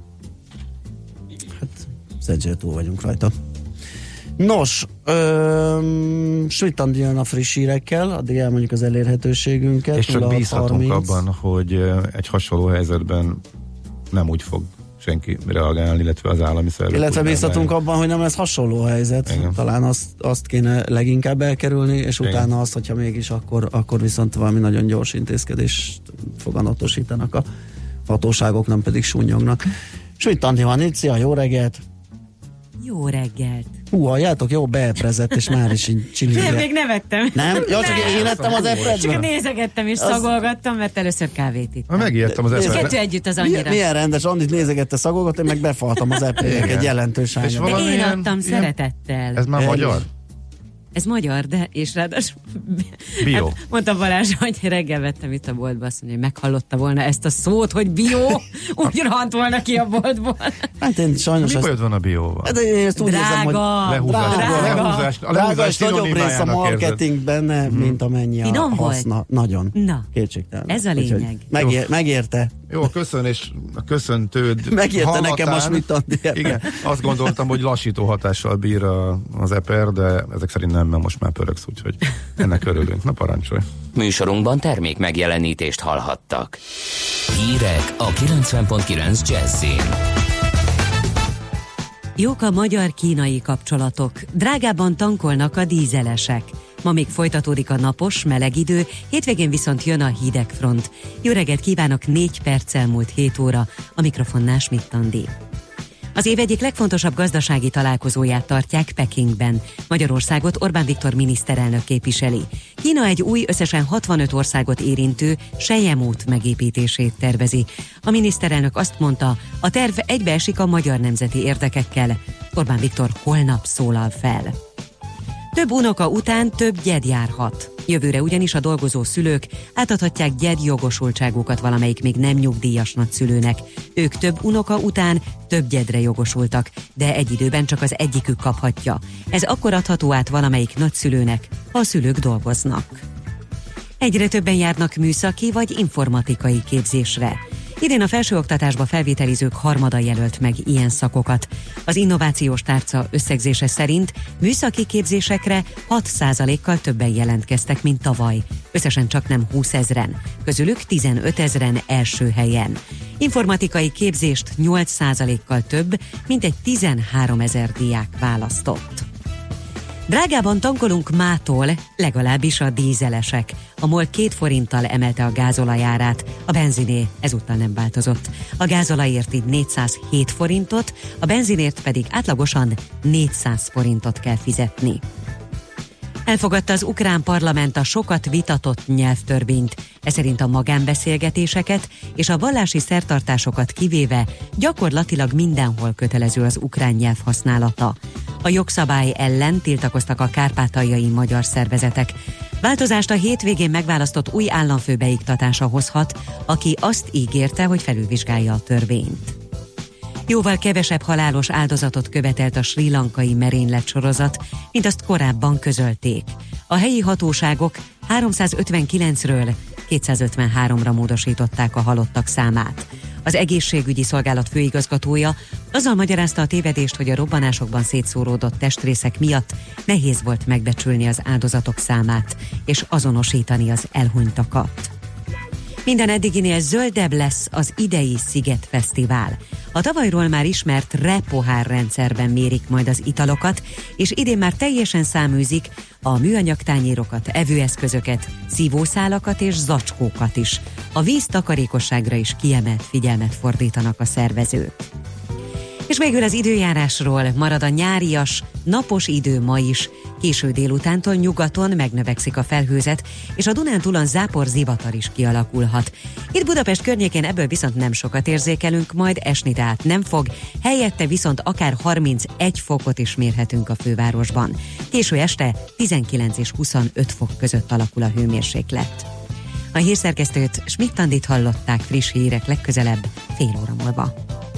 Speaker 4: Egyre túl vagyunk rajta. Nos, Schmidt-Andi jön a friss hírekkel, addig elmondjuk az elérhetőségünket.
Speaker 5: És csak bízhatunk abban, hogy egy hasonló helyzetben nem úgy fog senki reagálni, illetve az állami szervek.
Speaker 4: Illetve bízhatunk abban, hogy nem lesz hasonló helyzet. Igen. Talán azt, azt kéne leginkább elkerülni, és igen. Utána azt, hogyha mégis, akkor, akkor viszont valami nagyon gyors intézkedést foganatosítanak a hatóságok, nem pedig sunnyognak. Schmidt-Andi van itt, szia, jó reggelt!
Speaker 9: Jó reggelt!
Speaker 4: Hú, halljátok, jó beeprezett, és már is így csillibre.
Speaker 9: Még nem ettem.
Speaker 4: Nem? Ja, csak én ettem az eprezbe.
Speaker 9: Csak nézegettem és az... szagolgattam, mert először kávét ittam.
Speaker 5: Megijedtem az eprezbe.
Speaker 9: Kettő együtt az annyira.
Speaker 4: Milyen, milyen rendes, Andit nézegette, szagolgat, én meg befaltam az eprének egy jelentős ányat.
Speaker 9: De én adtam ilyen... szeretettel.
Speaker 5: Ez már magyar?
Speaker 9: Ez magyar, de és ráadásul
Speaker 5: Bio.
Speaker 9: Hát mondta Balázs, hogy reggel vettem itt a boltba, azt mondja, hogy meghallotta volna ezt a szót, hogy bio, úgy rohant volna ki a boltból.
Speaker 4: Hát én sajnos...
Speaker 5: Mi bajod van a bióval?
Speaker 4: Hát én ezt úgy érzem, hogy
Speaker 5: lehúzás,
Speaker 4: drága,
Speaker 5: lehúzás, a
Speaker 4: drága
Speaker 5: lehúzás
Speaker 4: és nagyobb rész a marketing benne, hmm. mint amennyi
Speaker 9: Finom
Speaker 4: a haszna.
Speaker 9: volt?
Speaker 4: Nagyon.
Speaker 9: Na,
Speaker 4: kétségtelen.
Speaker 9: ez a lényeg.
Speaker 4: Megér, megérte.
Speaker 5: Jó, a köszönés, a köszöntőd
Speaker 4: megérte
Speaker 5: hallatán,
Speaker 4: nekem a Schmidt-Andi.
Speaker 5: Igen, azt gondoltam, hogy lassító hatással bír a, az eper, de ezek szerint nem, mert most már pöröksz, úgyhogy ennek örülünk. Na parancsolj.
Speaker 1: Műsorunkban termék megjelenítést hallhattak. Hírek a kilencven pont kilenc Jazzin.
Speaker 9: Jók a magyar-kínai kapcsolatok. Drágában tankolnak a dízelesek. Ma még folytatódik a napos, meleg idő, hétvégén viszont jön a hidegfront. Jó reggelt kívánok, négy perccel múlt hét óra. A mikrofonnál Schmidt-Andi. Az év egyik legfontosabb gazdasági találkozóját tartják Pekingben. Magyarországot Orbán Viktor miniszterelnök képviseli. Kína egy új, összesen hatvanöt országot érintő selyemút megépítését tervezi. A miniszterelnök azt mondta, a terv egybeesik a magyar nemzeti érdekekkel. Orbán Viktor holnap szólal fel. Több unoka után több gyed járhat. Jövőre ugyanis a dolgozó szülők átadhatják gyed jogosultságukat valamelyik még nem nyugdíjas nagyszülőnek. Ők több unoka után több gyedre jogosultak, de egy időben csak az egyikük kaphatja. Ez akkor adható át valamelyik nagyszülőnek, ha a szülők dolgoznak. Egyre többen járnak műszaki vagy informatikai képzésre. Idén a felsőoktatásba felvételizők harmada jelölt meg ilyen szakokat. Az innovációs tárca összegzése szerint műszaki képzésekre hat százalékkal többen jelentkeztek, mint tavaly. Összesen csak nem húszezren, közülük tizenötezren első helyen. Informatikai képzést nyolc százalékkal több, mint egy tizenháromezer diák választott. Drágában tankolunk mától, legalábbis a dízelesek. A MOL két forinttal emelte a gázolajárát, a benziné ezúttal nem változott. A gázolajért így négyszázhét forintot, a benzinért pedig átlagosan négyszáz forintot kell fizetni. Elfogadta az ukrán parlament a sokat vitatott nyelvtörvényt. Ez szerint a magánbeszélgetéseket és a vallási szertartásokat kivéve gyakorlatilag mindenhol kötelező az ukrán nyelv használata. A jogszabály ellen tiltakoztak a kárpátaljai magyar szervezetek. Változást a hétvégén megválasztott új államfő beiktatása hozhat, aki azt ígérte, hogy felülvizsgálja a törvényt. Jóval kevesebb halálos áldozatot követelt a srí lankai merénylet sorozat, mint azt korábban közölték. A helyi hatóságok háromszázötvenkilencről kétszázötvenháromra módosították a halottak számát. Az egészségügyi szolgálat főigazgatója azzal magyarázta a tévedést, hogy a robbanásokban szétszóródott testrészek miatt nehéz volt megbecsülni az áldozatok számát és azonosítani az elhunytakat. Minden eddiginél zöldebb lesz az idei Szigetfesztivál. A tavalyról már ismert repohár rendszerben mérik majd az italokat, és idén már teljesen száműzik a műanyagtányérokat, evőeszközöket, szívószálakat és zacskókat is. A víz takarékosságra is kiemelt figyelmet fordítanak a szervezők. És végül az időjárásról marad a nyárias, napos idő ma is. Késő délutántól nyugaton megnövekszik a felhőzet, és a Dunántúlon zápor zivatar is kialakulhat. Itt Budapest környékén ebből viszont nem sokat érzékelünk, majd esni tehát nem fog, helyette viszont akár harmincegy fokot is mérhetünk a fővárosban. Késő este tizenkilenc és huszonöt fok között alakul a hőmérséklet. A hírszerkesztőt, Schmidt-Andit hallották, friss hírek legközelebb fél óra múlva.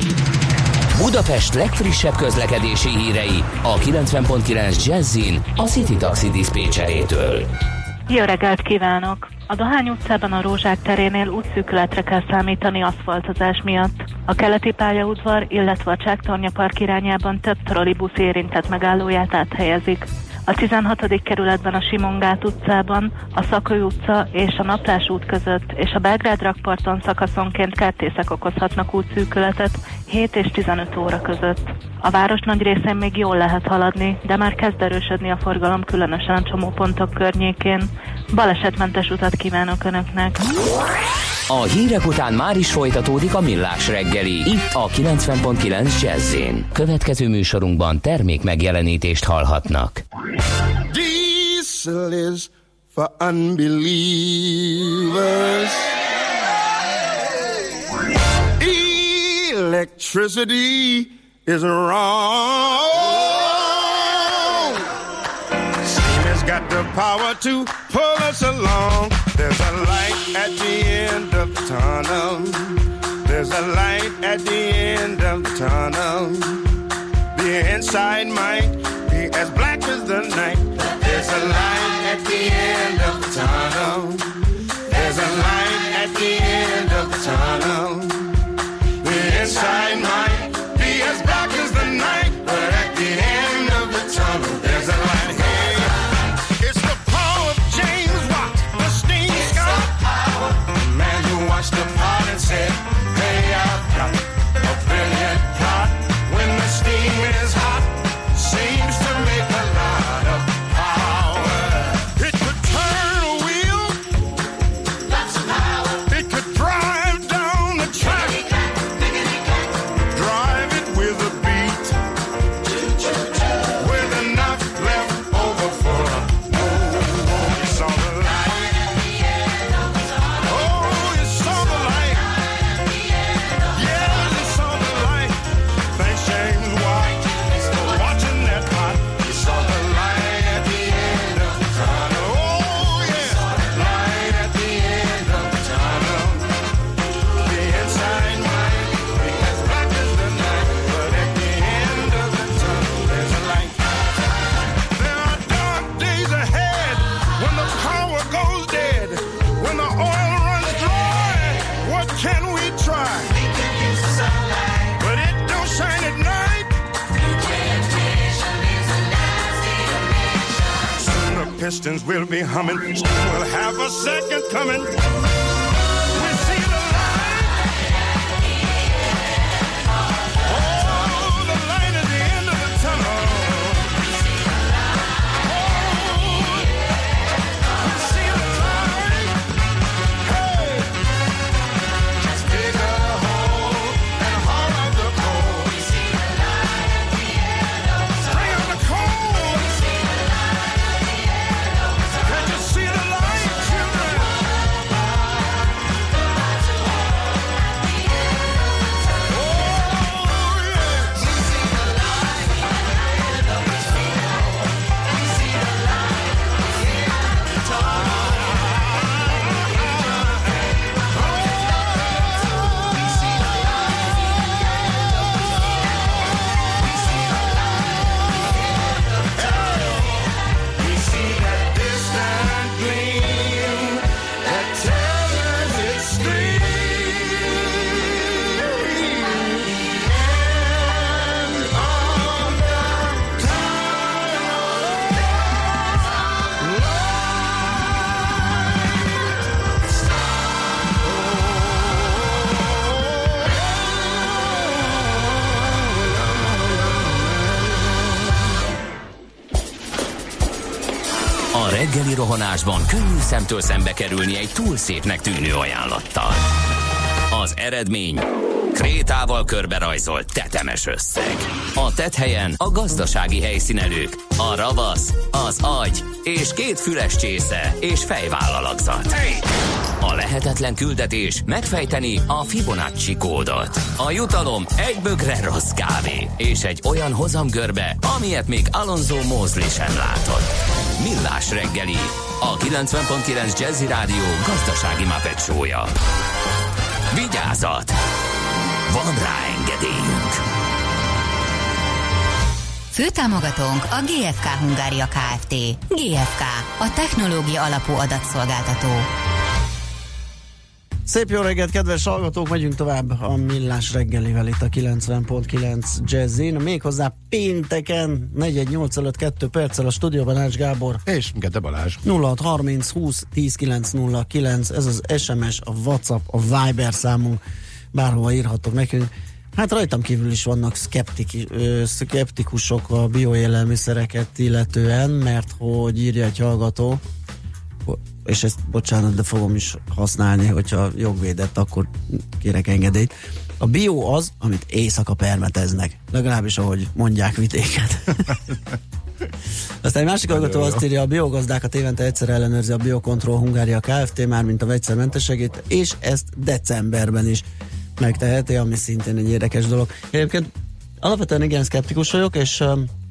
Speaker 1: Budapest legfrissebb közlekedési hírei a kilencven pont kilenc Jazzin a City Taxi diszpécserétől.
Speaker 10: Jó reggelt kívánok! A Dohány utcában a Rózsák terénél útszűkületre kell számítani aszfaltozás miatt. A keleti pályaudvar, illetve a Csáktornya park irányában több trollibusz érintett megállóját áthelyezik. A tizenhatodik kerületben a Simon-Gát utcában, a Szaköly utca és a Naplás út között és a Belgrád-rakparton szakaszonként kertészek okozhatnak útszűkületet hét és tizenöt óra között. A város nagy részén még jól lehet haladni, de már kezd erősödni a forgalom, különösen a csomópontok környékén. Balesetmentes utat kívánok Önöknek!
Speaker 1: A hírek után már is folytatódik a Millás reggeli, itt a kilencven pont kilenc Jazzin. Következő műsorunkban termék megjelenítést hallhatnak.
Speaker 11: Diesel is for unbelievers. Electricity is wrong. Same as got the power to pull us along. There's a light at the end of the tunnel. There's a light at the end of the tunnel. The inside might be as black as the night. There's a light at the end of the tunnel. There's a light at the end of the tunnel. The inside might be as black as the night, but at the end of the tunnel, there's a light. Hey, it's the power of James Watt, the steam scout, the man who watched the pot and said, hey, I've got a brilliant plot. When the steam is hot, seems to make a lot of power. It could turn a wheel, lots of power. It could drive down the track, drive it with a beat, with enough left over for a move. You saw the light, oh, you saw the light, yeah, you saw the light. Thanks, James Watt, for watching that pot. You saw the light at the end of the tunnel. Oh, yeah, light at the end of the tunnel. The inside might be as black as the night, but at the end of the tunnel, there's a light. There are dark days ahead when the power goes dead, when the oil runs dry. What can we try? But it don't shine at night. Soon the pistons will be humming. Soon we'll have a second coming. We see the light. Oh, the light at the end of the tunnel. Oh, we see the light. Hey, just dig a hole and haul out the coal. We see the light at the end of the tunnel. Bring out the coal. We see the light at the end of the tunnel. Can you see the light, children? We see that distant gleam that tells us it's stream. End of the
Speaker 1: A reggeli rohanásban könnyű szemtől szembe kerülni egy túl szépnek tűnő ajánlattal. Az eredmény krétával körberajzolt tetemes összeg. A tetthelyen a gazdasági helyszínelők, a ravasz, az agy és két füles csésze és fejvállalakzat. A lehetetlen küldetés megfejteni a Fibonacci kódot. A jutalom egy bögre rossz kávé és egy olyan hozamgörbe, amilyet még Alonso Mosley sem látott. Millás reggeli, a kilencven pont kilenc Jazzy Rádió gazdasági Muppet show-ja. Vigyázat! Van rá engedélyünk!
Speaker 12: Főtámogatónk a gé ef ká Hungária Kft. gé ef ká, a technológia alapú adatszolgáltató.
Speaker 4: Szép jó reggelt, kedves hallgatók, megyünk tovább a Millás reggelivel itt a kilencven pont kilenc Jazzin, méghozzá pénteken negyven nyolc előtt kettő perccel a stúdióban Ács Gábor
Speaker 5: és Gede Balázs.
Speaker 4: nulla hat harminc húsz tíz kilenc nulla kilenc, ez az es em es, a WhatsApp, a Viber számunk, bárhova írhatok nekünk. Hát rajtam kívül is vannak szkeptik, ö, szkeptikusok a bioélelmiszereket illetően, mert hogy írja egy hallgató, és ezt, bocsánat, de fogom is használni, hogyha jogvédett, akkor kérek engedélyt. A bio az, amit éjszaka permeteznek. Legalábbis, ahogy mondják vidéket. Aztán egy másik hallgató azt írja, a biogazdákat évente egyszer ellenőrzi a Biocontrol Hungária Kft., mármint a vegyszermentességét, és ezt decemberben is megteheti, ami szintén egy érdekes dolog. Egyébként alapvetően igen szkeptikus vagyok, és um,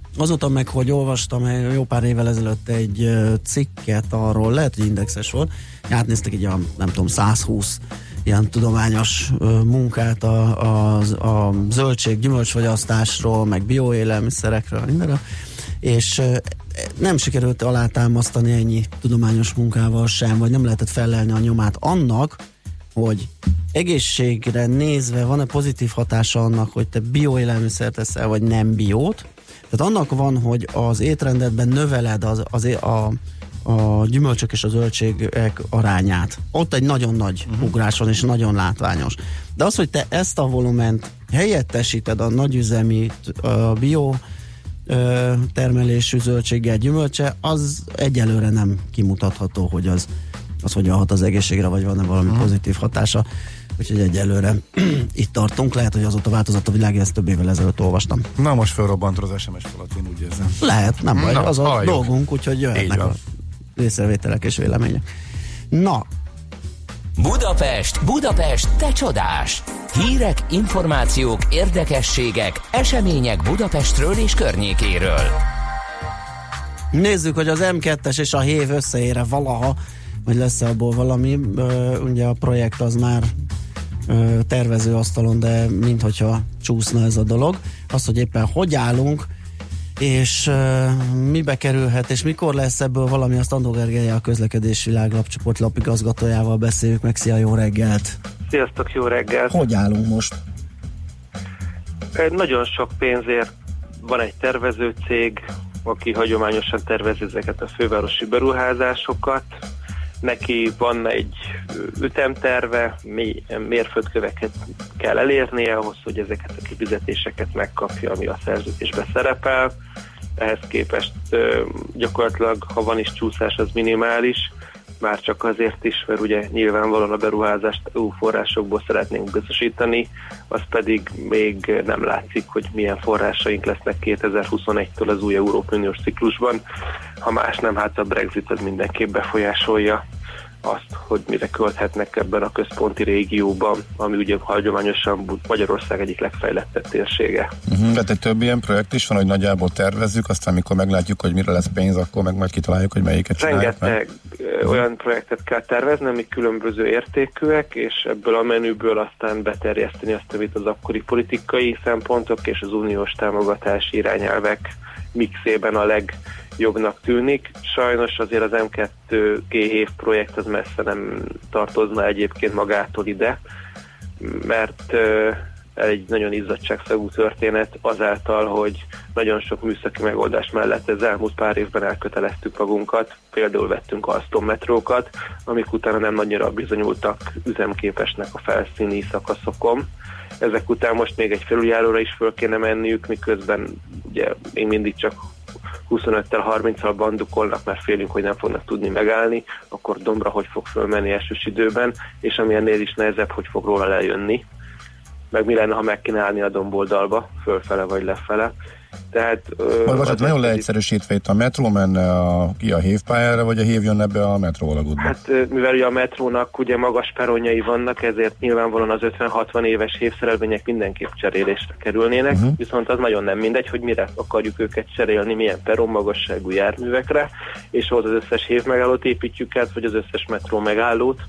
Speaker 4: azóta meg, hogy olvastam jó pár évvel ezelőtt egy cikket arról, lehet, hogy indexes volt, átnéztek így a, nem tudom, száz húsz ilyen tudományos munkát a, a, a zöldség, gyümölcsfogyasztásról, meg bioélelmiszerekről, mindenről, és nem sikerült alátámasztani ennyi tudományos munkával sem, vagy nem lehetett felelni a nyomát annak, hogy egészségre nézve van-e pozitív hatása annak, hogy te bioélelmiszert eszel, vagy nem biót. Tehát annak van, hogy az étrendedben növeled az, az, a, a gyümölcsök és a zöldségek arányát. Ott egy nagyon nagy uh-huh. ugrás van, és nagyon látványos. De az, hogy te ezt a volument helyettesíted a nagyüzemi a bio termelésű zöldséggel, gyümölcse, az egyelőre nem kimutatható, hogy az, az hogyan hat az egészségre, vagy van-e valami uh-huh. pozitív hatása. Úgyhogy egyelőre itt tartunk. Lehet, hogy azóta változott a világ, ezt több évvel ezelőtt olvastam.
Speaker 5: Na, most felrobbantod az es em es falat, én úgy érzem.
Speaker 4: Lehet, nem baj,
Speaker 5: Na,
Speaker 4: az a
Speaker 5: halljuk.
Speaker 4: dolgunk, úgyhogy jöhetnek a észrevételek és vélemények. Na,
Speaker 1: Budapest, Budapest, te csodás! Hírek, információk, érdekességek, események Budapestről és környékéről.
Speaker 4: Nézzük, hogy az em kettes és a hév összeére valaha, vagy lesz abból valami. Ugye a projekt az már tervezőasztalon, de minthogyha csúszna ez a dolog. Az, hogy éppen hogy állunk, és uh, mibe kerülhet, és mikor lesz ebből valami, azt Andó Gergelye, a Közlekedés Világlapcsoport lapigazgatójával beszéljük meg. Szia, jó reggelt!
Speaker 13: Sziasztok, jó reggelt!
Speaker 4: Hogy állunk most?
Speaker 13: Nagyon sok pénzért van egy tervezőcég, aki hagyományosan tervezi ezeket a fővárosi beruházásokat. Neki van egy ütemterve, mérföldköveket kell elérnie ahhoz, hogy ezeket a kifizetéseket megkapja, ami a szerződésben szerepel. Ehhez képest gyakorlatilag, ha van is csúszás, az minimális, már csak azért is, mert ugye nyilvánvalóan a beruházást é u forrásokból szeretnénk biztosítani, az pedig még nem látszik, hogy milyen forrásaink lesznek kétezer-huszonegytől az új Európai Uniós ciklusban. Ha más nem, hát a Brexit az mindenképp befolyásolja azt, hogy mire költhetnek ebben a központi régióban, ami ugye hagyományosan Magyarország egyik legfejlettebb térsége.
Speaker 5: Uh-huh, tehát egy több ilyen projekt is van, hogy nagyjából tervezzük, aztán amikor meglátjuk, hogy mire lesz pénz, akkor meg majd kitaláljuk, hogy melyiket csináljuk.
Speaker 13: Rengeteg meg. olyan projektet kell tervezni, amik különböző értékűek, és ebből a menüből aztán beterjeszteni azt, amit az akkori politikai szempontok és az uniós támogatási irányelvek mixében a legjobbnak tűnik. Sajnos azért az em kettő gé projekt az messze nem tartozna egyébként magától ide, mert egy nagyon izzadságszagú történet azáltal, hogy nagyon sok műszaki megoldás mellett az elmúlt pár évben elköteleztük magunkat, például vettünk Alstom metrókat, amik utána nem nagyra bizonyultak üzemképesnek a felszíni szakaszokon. Ezek után most még egy felüljáróra is föl kéne menniük, miközben ugye még mindig csak huszonöttel harminccal bandukolnak, mert félünk, hogy nem fognak tudni megállni, akkor dombra hogy fog fölmenni esős időben, és ami ennél is nehezebb, hogy fog róla lejönni. Meg mi lenne, ha meg kéne állni a domboldalba, fölfele vagy lefele. Tehát...
Speaker 5: Vagy nagyon leegyszerűsítve, itt a metró menne a, ki a hévpályára, vagy a hév jönne be a metróalagútba?
Speaker 13: Hát mivel ugye a metrónak ugye magas peronjai vannak, ezért nyilvánvalóan az ötven-hatvan éves hévszerelvények mindenképp cserélésre kerülnének, uh-huh. viszont az nagyon nem mindegy, hogy mire akarjuk őket cserélni, milyen peron magasságú járművekre, és ahhoz az összes hév megállót építjük át, vagy az összes metró megállót.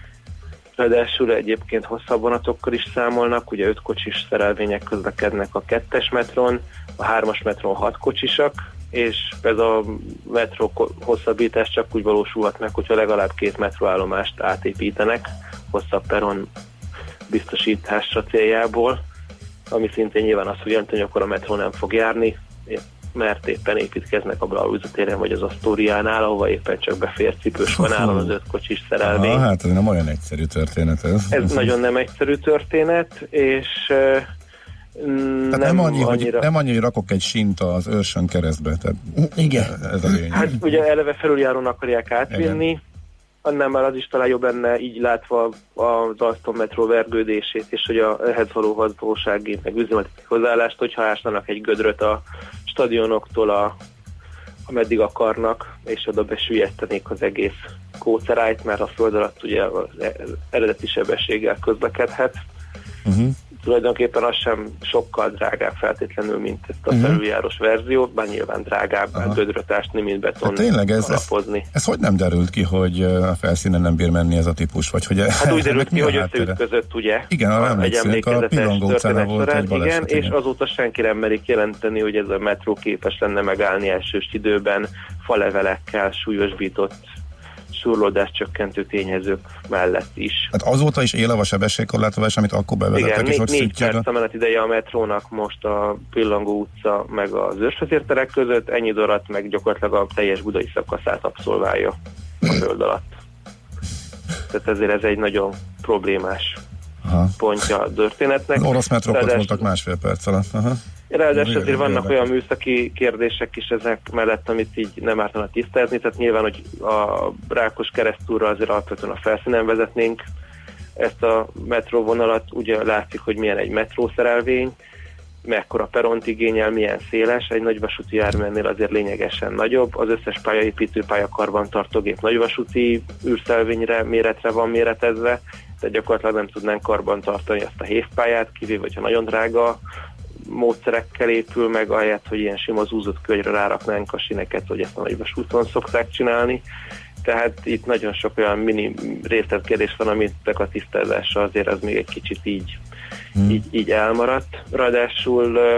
Speaker 13: Ráadásul egyébként hosszabb vonatokkal is számolnak, ugye öt kocsis szerelvények közlekednek a kettes metrón, a hármas metrón hat kocsisak, és ez a metró hosszabbítás csak úgy valósulhat meg, hogyha legalább két metróállomást átépítenek hosszabb peron biztosításra céljából, ami szintén nyilván azt jelenti, hogy akkor a metró nem fog járni, mert éppen építkeznek a Blaúza téren vagy az Asztóriánál, ahova éppen csak befér cipős van állon az öt kocsis szerelvény.
Speaker 5: Ah, hát ez nem olyan egyszerű történet ez.
Speaker 13: Ez nagyon nem egyszerű történet, és
Speaker 5: nem, nem, annyi, annyira... hogy, nem annyi, hogy rakok egy sínt az Őrsön keresztbe. Tehát
Speaker 4: igen.
Speaker 5: Ez a lényeg.
Speaker 13: Hát ugye eleve felüljáron akarják átvinni, igen. Annál már az is talán jobb lenne, így látva az Alstom metró vergődését, és hogy a, ehhez való hatósági, meg üzemeti hozzáállást, hogyha ásnának egy gödröt a stadionoktól, a, ameddig akarnak, és oda besüllyesztenék az egész kócerájt, mert a föld alatt ugye az eredeti sebességgel közlekedhet. Uh-huh. tulajdonképpen az sem sokkal drágább feltétlenül, mint ezt a uh-huh. felüljáros verziót, bár nyilván drágább gödröt ásni, mint beton
Speaker 5: tényleg ez,
Speaker 13: alapozni.
Speaker 5: Ez, ez hogy nem derült ki, hogy a felszínen nem bír menni ez a típus? Vagy hogy
Speaker 13: hát úgy derült ki, hogy összeütközött, ugye?
Speaker 5: Igen, arra emlékszünk, a Pillangó utcánál volt során, egy baleset.
Speaker 13: Igen, és azóta senki nem merik jelenteni, hogy ez a metró képes lenne megállni elsős időben falevelekkel súlyosbított surlódás csökkentő tényezők mellett is.
Speaker 5: Hát azóta is él a sebességkorlátozás, amit akkor bevezettek, és
Speaker 13: ott
Speaker 5: négy
Speaker 13: perc a menetideje a metrónak most a Pillangó utca meg az őrsvezérterek között, ennyi idő alatt meg gyakorlatilag a teljes budai szakaszát abszolválja a föld alatt. Tehát ezért ez egy nagyon problémás Aha. pontja a történetnek.
Speaker 5: Az orosz metrókot voltak másfél perc alatt. Aha.
Speaker 13: Ráadásul azért vannak olyan műszaki kérdések is ezek mellett, amit így nem ártana tisztázni, tehát nyilván, hogy a Rákos keresztúra azért alapvetően a felszínen vezetnénk ezt a metróvonalat, ugye látszik, hogy milyen egy metrószerelvény, mekkora peront igényel, milyen széles, egy nagyvasúti járműnél azért lényegesen nagyobb, az összes pályaépítő pályakarbantartógép nagyvasúti űrszelvényre, méretre van méretezve, tehát gyakorlatilag nem tudnánk karbantartani ezt a hévpályát, kivéve, hogyha nagyon drága módszerekkel épül meg, ahelyett, hogy ilyen sima zúzott kölgyre ráraknánk a sineket, hogy ezt a nagyvasúton szokták csinálni. Tehát itt nagyon sok olyan mini részletkérdés van, aminek a tisztázása azért az még egy kicsit így, hmm. így, így elmaradt. Ráadásul ö,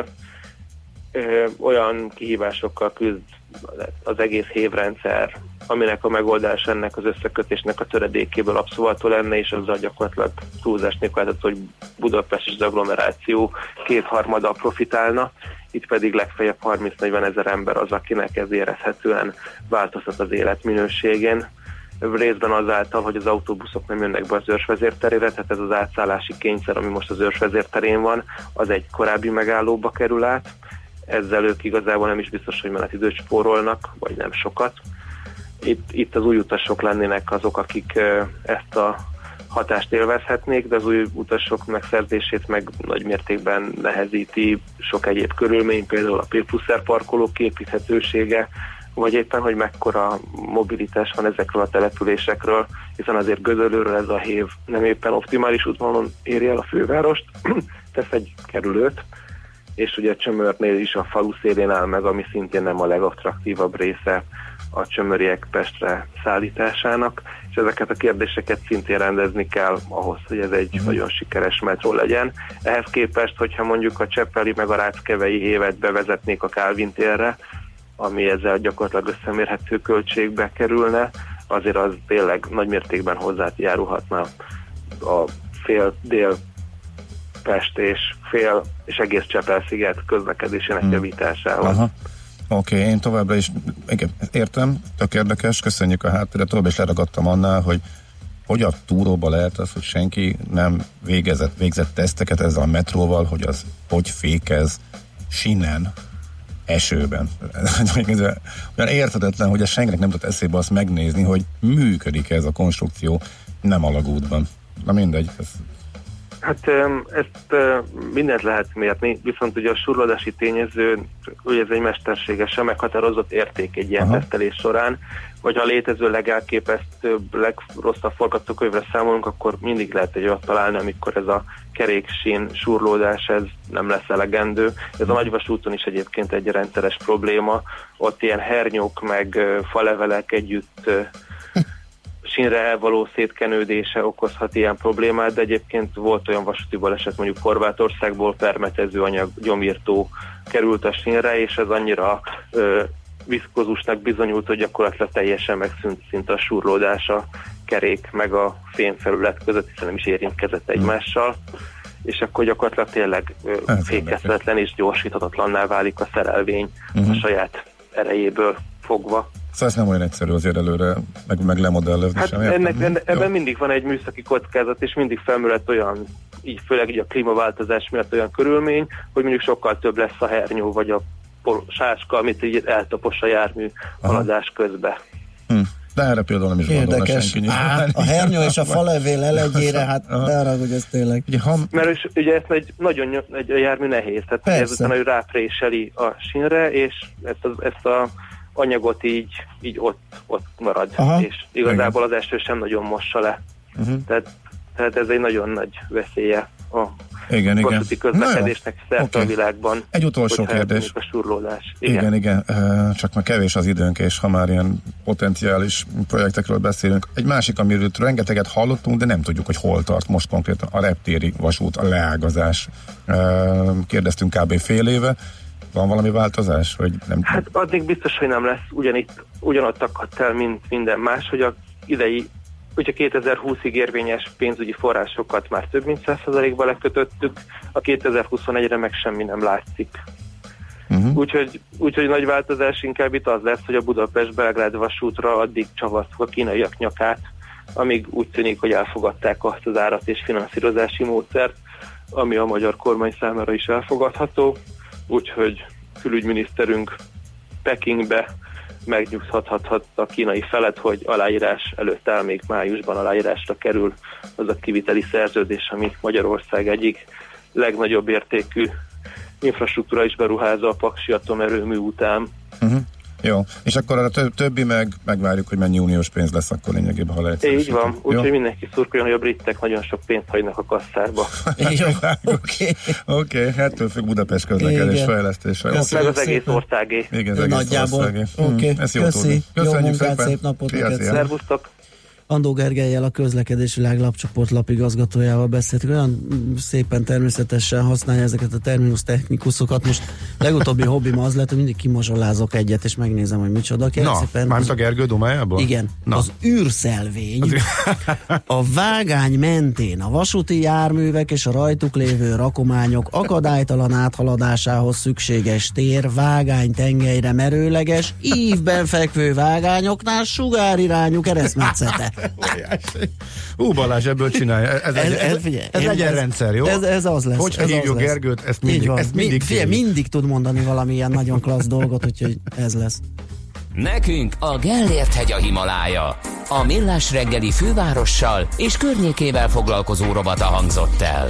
Speaker 13: ö, olyan kihívásokkal küzd az egész hévrendszer, aminek a megoldás ennek az összekötésnek a töredékéből abszolvató lenne, és azzal gyakorlatilag túlzás nélkül, hogy Budapest és az agglomeráció kétharmada profitálna, itt pedig legfeljebb harminc-negyven ezer ember az, akinek ez érezhetően változtat az életminőségén. Részben azáltal, hogy az autóbuszok nem jönnek be az őrsvezérterére, tehát ez az átszállási kényszer, ami most az őrsvezérterén van, az egy korábbi megállóba kerül át. Ezzel ők igazából nem is biztos, hogy menetidőt spórolnak, vagy nem sokat. Itt, itt az új utasok lennének azok, akik ezt a hatást élvezhetnék, de az új utasok megszerzését meg nagy mértékben nehezíti sok egyéb körülmény, például a P plusz R parkolók képíthetősége, vagy éppen, hogy mekkora mobilitás van ezekről a településekről, hiszen azért Gödöllőről ez a hév nem éppen optimális útvonalon éri el a fővárost, tesz egy kerülőt, és ugye a Csömörnél is a falu szélén áll meg, ami szintén nem a legattraktívabb része a csömöriek Pestre szállításának, és ezeket a kérdéseket szintén rendezni kell ahhoz, hogy ez egy uh-huh. nagyon sikeres metró legyen. Ehhez képest, hogyha mondjuk a Cseppeli meg a Ráckevei hévet bevezetnék a Kálvin térre, ami ezzel gyakorlatilag összemérhető költségbe kerülne, azért az tényleg nagymértékben hozzájárulhatna a fél dél Pest és fél és egész Csepel-sziget közlekedésének hmm. javításához.
Speaker 5: Aha. Oké, okay, én továbbra is igen, értem, tök érdekes, köszönjük a háttéret, tovább is leragadtam annál, hogy hogy a túróba lehet az, hogy senki nem végezett, végzett teszteket ezzel a metróval, hogy az hogy fékez sínen, esőben. Olyan érthetetlen, hogy a senkinek nem tudott eszébe azt megnézni, hogy működik ez a konstrukció nem alagútban. Na mindegy, ez
Speaker 13: Hát ezt mindent lehet mérni, viszont ugye a surlódási tényező, ugye ez egy mesterségesen meghatározott érték egy ilyen Aha. tesztelés során, vagy ha a létező legelképesztőbb, legrosszabb forgatókönyvre számolunk, akkor mindig lehet egy olyat találni, amikor ez a keréksín surlódás ez nem lesz elegendő. Ez a nagyvasúton is egyébként egy rendszeres probléma, ott ilyen hernyók meg falevelek együtt sínre való szétkenődése okozhat ilyen problémát, de egyébként volt olyan vasúti baleset, mondjuk Horvátországból permetező anyag gyomírtó került a sínre, és ez annyira ö, viszkozusnak bizonyult, hogy gyakorlatilag teljesen megszűnt szinte a surlódás a kerék meg a fémfelület között, hiszen nem is érintkezett egymással, és akkor gyakorlatilag tényleg fékezhetetlen és gyorsíthatatlanná válik a szerelvény uh-huh. a saját erejéből fogva.
Speaker 5: Szóval ez nem olyan egyszerű azért előre, meg, meg lemodellezni
Speaker 13: hát
Speaker 5: sem.
Speaker 13: Ennek, ennek, ebben mindig van egy műszaki kockázat, és mindig felmerült olyan, így főleg így a klímaváltozás miatt olyan körülmény, hogy mondjuk sokkal több lesz a hernyó, vagy a pol- sáska, amit így eltapos a jármű Aha. haladás közben.
Speaker 5: Hm. De erre például nem is gondolna senki.
Speaker 4: Á, a hernyó és a falevél elegyére, hát de arra, hogy ez tényleg.
Speaker 5: Ugye, ha...
Speaker 13: Mert ugye ez egy nagyon egy, a jármű nehéz, tehát ezután, hogy rápréseli a sínre, és ezt, az, ezt a anyagot így, így ott, ott marad, Aha. és igazából az eső sem nagyon mossa le. Uh-huh. Tehát, tehát ez egy nagyon nagy veszélye a
Speaker 5: igen, igen.
Speaker 13: vasúti közlekedésnek szerte
Speaker 5: okay.
Speaker 13: a világban.
Speaker 5: Egy utolsó kérdés.
Speaker 13: A surlódás. Igen.
Speaker 5: igen, igen, csak már kevés az időnk, és ha már ilyen potenciális projektekről beszélünk. Egy másik, amiről rengeteget hallottunk, de nem tudjuk, hogy hol tart most konkrétan a reptéri vasút, a leágazás. Kérdeztünk kb. Fél éve. Van valami változás? Vagy nem?
Speaker 13: Hát addig biztos, hogy nem lesz. Ugyanitt, ugyanott akadt el, mint minden más, hogy a idei, hogyha kétezer-húszig érvényes pénzügyi forrásokat már több mint száz százalékba lekötöttük, a kétezer-huszonegyre meg semmi nem látszik. Uh-huh. Úgyhogy, úgyhogy nagy változás inkább itt az lesz, hogy a Budapest-Belgrád vasútra addig csavasztuk a kínaiak nyakát, amíg úgy tűnik, hogy elfogadták azt az árat és finanszírozási módszert, ami a magyar kormány számára is elfogadható. Úgyhogy külügyminiszterünk Pekingbe megnyugtathat a kínai felet, hogy aláírás előtt áll, még májusban aláírásra kerül az a kiviteli szerződés, ami Magyarország egyik legnagyobb értékű infrastruktúrális beruházó a Paksi atomerőmű után.
Speaker 5: Uh-huh. Jó, és akkor a többi meg megvárjuk, hogy mennyi uniós pénz lesz akkor lényegében, ha lehet.
Speaker 13: Így van, úgyhogy mindenki szurkoljon, hogy a britek nagyon sok pénzt hagynak a kasszába.
Speaker 5: Jó, oké, oké, ettől függ Budapest közlekedés fejlesztése.
Speaker 13: Okay. Meg az egész országé.
Speaker 5: Igen, az egész
Speaker 4: nagyjából.
Speaker 5: Országé.
Speaker 4: Oké, okay.
Speaker 5: Ezt jó
Speaker 4: Köszi,
Speaker 5: jó
Speaker 4: munkát,
Speaker 5: szépen.
Speaker 4: Szép napot neked.
Speaker 13: Szervusztok.
Speaker 4: Andó Gergellyel, a Közlekedési Világ lapcsoport lapigazgatójával beszéltük, olyan szépen természetesen használja ezeket a terminus technikusokat. Most legutóbbi hobbim az lett, hogy mindig kimazsolázok egyet, és megnézem, hogy micsoda. Kérlek
Speaker 5: Na,
Speaker 4: szépen,
Speaker 5: mármint a Gergő dumájából?
Speaker 4: Igen,
Speaker 5: Na.
Speaker 4: az űrszelvény, a vágány mentén a vasúti járművek és a rajtuk lévő rakományok akadálytalan áthaladásához szükséges tér vágány tengelyre merőleges, ívben fekvő vágányoknál sugárirányú keresztmetszete.
Speaker 5: Ú, Balázs, ebből csinálja. Ez, ez, ez, ez, figyelj, ez legyen ez, rendszer, jó?
Speaker 4: Ez, ez az lesz.
Speaker 5: Hogy hívjuk Gergőt, ezt mindig, ezt mindig
Speaker 4: figyelj, mindig tud mondani valamilyen nagyon klassz dolgot, úgyhogy ez lesz.
Speaker 1: Nekünk a Gellért-hegy a Himalája. A Millás reggeli fővárossal és környékével foglalkozó rovata hangzott el.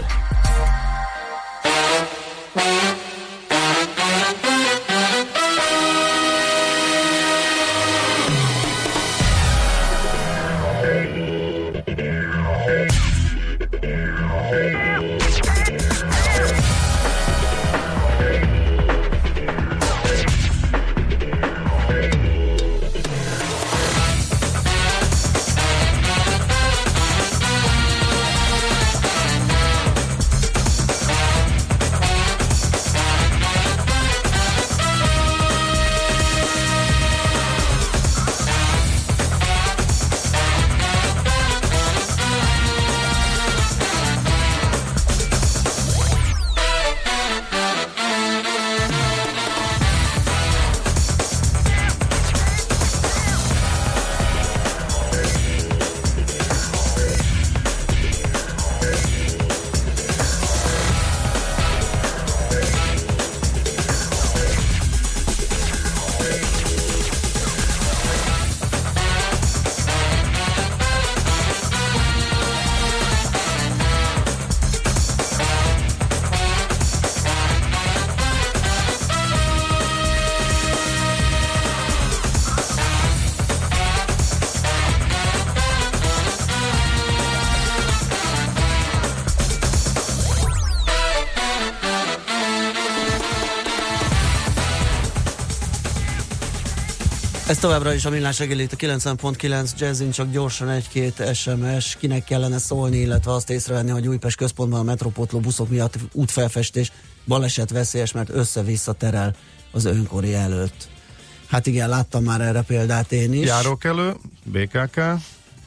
Speaker 4: Ez továbbra is a Millás reggeli, a kilencven pont kilenc Jazzin, csak gyorsan egy-két es em es, kinek kellene szólni, illetve azt észrevenni, hogy Újpest központban a metrópótló buszok miatt útfelfestés, baleset veszélyes, mert össze-vissza terel az önkori előtt. Hát igen, láttam már erre példát én is.
Speaker 5: Járókelő, bé ká ká.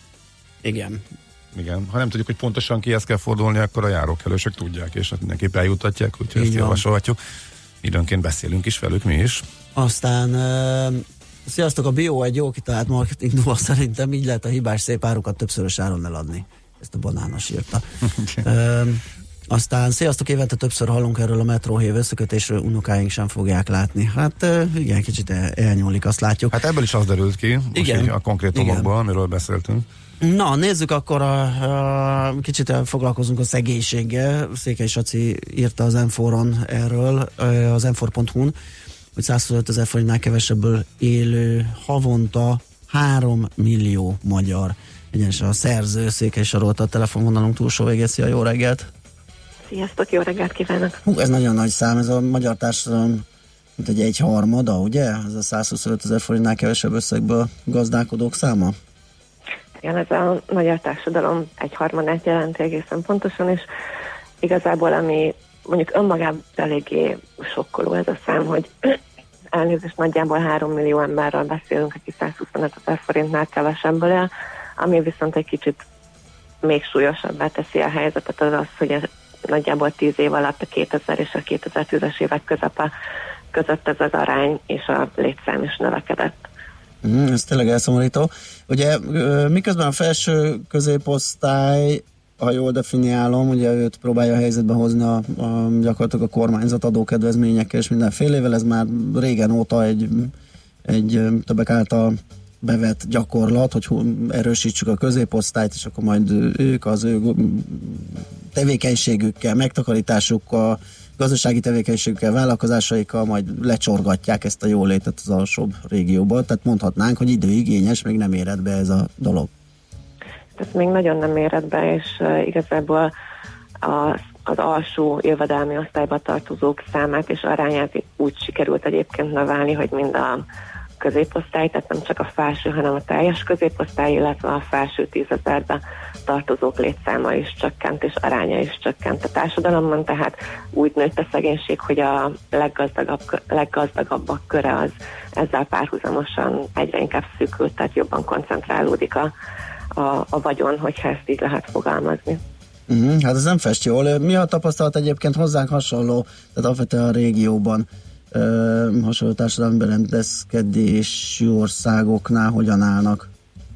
Speaker 4: Igen.
Speaker 5: Igen, ha nem tudjuk, hogy pontosan kihez kell fordulni, akkor a járókelősök tudják, és mindenképp eljutatják, úgyhogy ezt javasolhatjuk. Időnként beszélünk is velük mi is.
Speaker 4: Aztán uh, sziasztok, a Bio egy jó kitalált marketing duo, szerintem így lehet a hibás szép árukat többszörös áron eladni. Ezt a Banános írta. uh, aztán sziasztok, évente többször hallunk erről a metróhév összekötésről, unokáink sem fogják látni. Hát uh, igen, kicsit el, elnyúlik, azt látjuk.
Speaker 5: Hát ebből is az derült ki, igen, a konkrétumokból, amiről beszéltünk.
Speaker 4: Na, nézzük akkor a, a kicsit foglalkozunk a szegénységgel. Székely Saci írta az Enforon erről, az enfor pont hu-n, hogy százhuszonöt ezer forintnál kevesebből élő havonta három millió magyar. Egyenesen a szerző Székely Sarolta a telefonvonalunk túlsó végét. Szia, jó reggelt!
Speaker 14: Sziasztok, jó reggelt kívánok!
Speaker 4: Hú, ez nagyon nagy szám, ez a magyar társadalom mint egy egyharmada, ugye? Ez a százhuszonöt ezer forintnál kevesebb összegből gazdálkodók száma?
Speaker 14: Igen, ez a magyar társadalom egyharmadát jelenti egészen pontosan, és igazából ami mondjuk önmagában eléggé sokkoló ez a szám, hogy elnézést, nagyjából három millió emberről beszélünk, aki százhuszonöt ezer forintnál kevesebből él, ami viszont egy kicsit még súlyosabbá teszi a helyzetet, az az, hogy ez nagyjából tíz év alatt a kétezer és a kétezer-tízes évek közepe között ez az arány és a létszám is növekedett.
Speaker 4: Mm, ez tényleg elszomorító. Ugye miközben a felső középosztály, ha jól definiálom, ugye őt próbálja a helyzetbe hozni a, a, gyakorlatilag a kormányzat adókedvezményekkel és mindenfélével, ez már régen óta egy, egy többek által bevett gyakorlat, hogy erősítsük a középosztályt, és akkor majd ők az ő tevékenységükkel, megtakarításukkal, gazdasági tevékenységükkel, vállalkozásaikkal majd lecsorgatják ezt a jólétet az alsóbb régióban. Tehát mondhatnánk, hogy időigényes, még nem éred be ez a dolog.
Speaker 14: Ez még nagyon nem éred be, és uh, igazából az, az alsó jövedelmi osztályba tartozók számát és arányát úgy sikerült egyébként növelni, hogy mind a középosztály, tehát nem csak a felső, hanem a teljes középosztály, illetve a felső tízezerbe tartozók létszáma is csökkent, és aránya is csökkent a társadalomban, tehát úgy nőtt a szegénység, hogy a leggazdagabb, leggazdagabbak köre az ezzel párhuzamosan egyre inkább szűkült, tehát jobban koncentrálódik a, a, a vagyon, hogyha ezt így lehet fogalmazni.
Speaker 4: Uh-huh, hát ez nem fest jól. Mi a tapasztalat egyébként hozzánk hasonló, tehát alapvetően a régióban uh, hasonló társadalmi berendezkedésű országoknál hogyan állnak?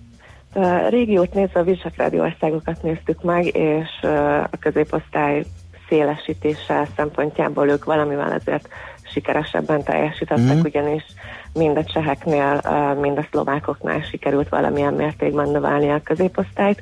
Speaker 14: A régiót nézve a visegrádi országokat néztük meg, és a középosztály szélesítése szempontjából ők valamivel ezért sikeresebben teljesítettek, mm. ugyanis mind a cseheknél, mind a szlovákoknál sikerült valamilyen mértékben növelni a középosztályt.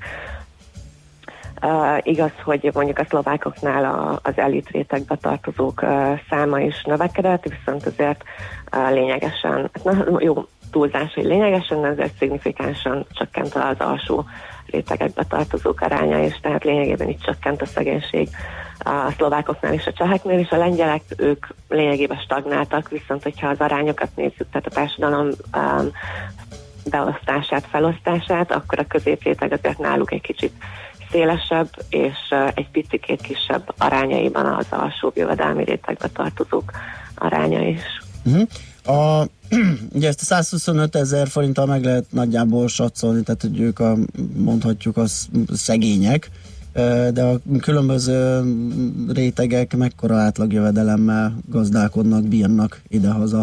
Speaker 14: Uh, igaz, hogy mondjuk a szlovákoknál a, az elit rétegbe tartozók uh, száma is növekedett, viszont azért uh, lényegesen, na, jó, túlzás, hogy lényegesen, ezért szignifikánsan csökkent az alsó rétegekbe tartozók aránya, és tehát lényegében itt csökkent a szegénység a szlovákoknál és a cseheknél, és a lengyelek, ők lényegében stagnáltak, viszont hogyha az arányokat nézzük, tehát a társadalom um, beosztását, felosztását, akkor a középréteg azért náluk egy kicsit szélesebb, és uh, egy picikét kisebb arányaiban az alsóbb jövedelmi rétegbe tartozók aránya is.
Speaker 4: Uh-huh. A, ugye ezt a százhuszonöt ezer forinttal meg lehet nagyjából satszolni, tehát hogy ők a, mondhatjuk az szegények, de a különböző rétegek mekkora átlagjövedelemmel gazdálkodnak, bírnak idehaza?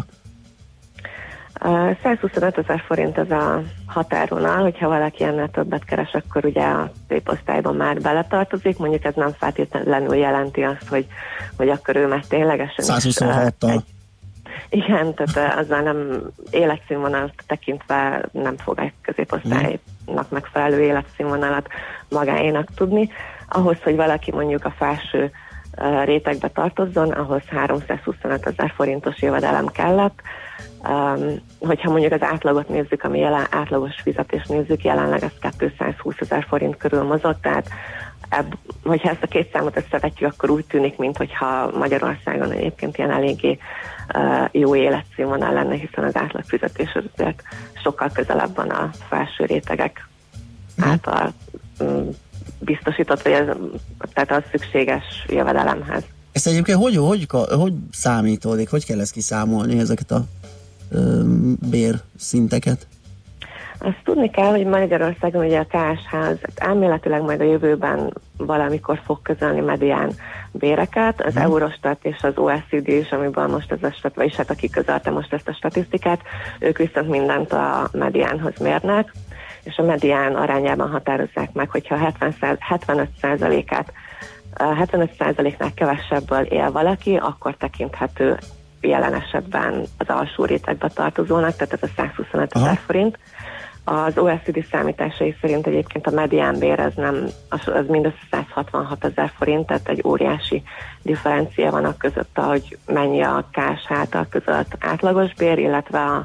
Speaker 14: százhuszonöt ezer forint ez a határvonal, hogyha valaki ennél többet keres, akkor ugye a téposztályban már beletartozik, mondjuk ez nem feltétlenül jelenti azt, hogy, hogy akkor ő már ténylegesen
Speaker 4: százhuszonhattal.
Speaker 14: Igen, tehát azzal nem életszínvonalat tekintve nem fog egy középosztálynak megfelelő életszínvonalat magáénak tudni. Ahhoz, hogy valaki mondjuk a felső rétegbe tartozzon, ahhoz háromszázhuszonöt ezer forintos jövedelem kellett. Um, hogyha mondjuk az átlagot nézzük, ami jelen, átlagos fizetést nézzük, jelenleg ez kétszázhúsz ezer forint körül mozog, tehát ebb, hogyha ezt a két számot összevetjük, akkor úgy tűnik, mintha Magyarországon egyébként ilyen eléggé uh, jó életszínvonal lenne, hiszen az átlag fizetés azért sokkal közelebb van a felső rétegek által um, biztosított, vagy ez, tehát az szükséges jövedelemhez.
Speaker 4: Ezt egyébként hogy, hogy, hogy számítódik, hogy kell ezt kiszámolni, ezeket a um, bérszinteket?
Speaker 14: Azt tudni kell, hogy Magyarországon ugye a ká es há elméletileg majd a jövőben valamikor fog közölni medián béreket. Az hmm. Eurostat és az o e cé dé is, amiből most ez a stat, vagyis hát aki közölte most ezt a statisztikát, ők viszont mindent a mediánhoz mérnek, és a medián arányában határozzák meg, hogyha hetvenöt százalékát hetvenöt százaléknál kevesebből él valaki, akkor tekinthető jelen esetben az alsó rétegbe tartozónak, tehát ez a százhuszonöt ezer forint. Az o e cé dé számításai szerint egyébként a mediánbér az, nem, az, az mindössze százhatvanhat ezer forint, tehát egy óriási differencia van a között, hogy mennyi a ká es há által közölt átlagos bér, illetve a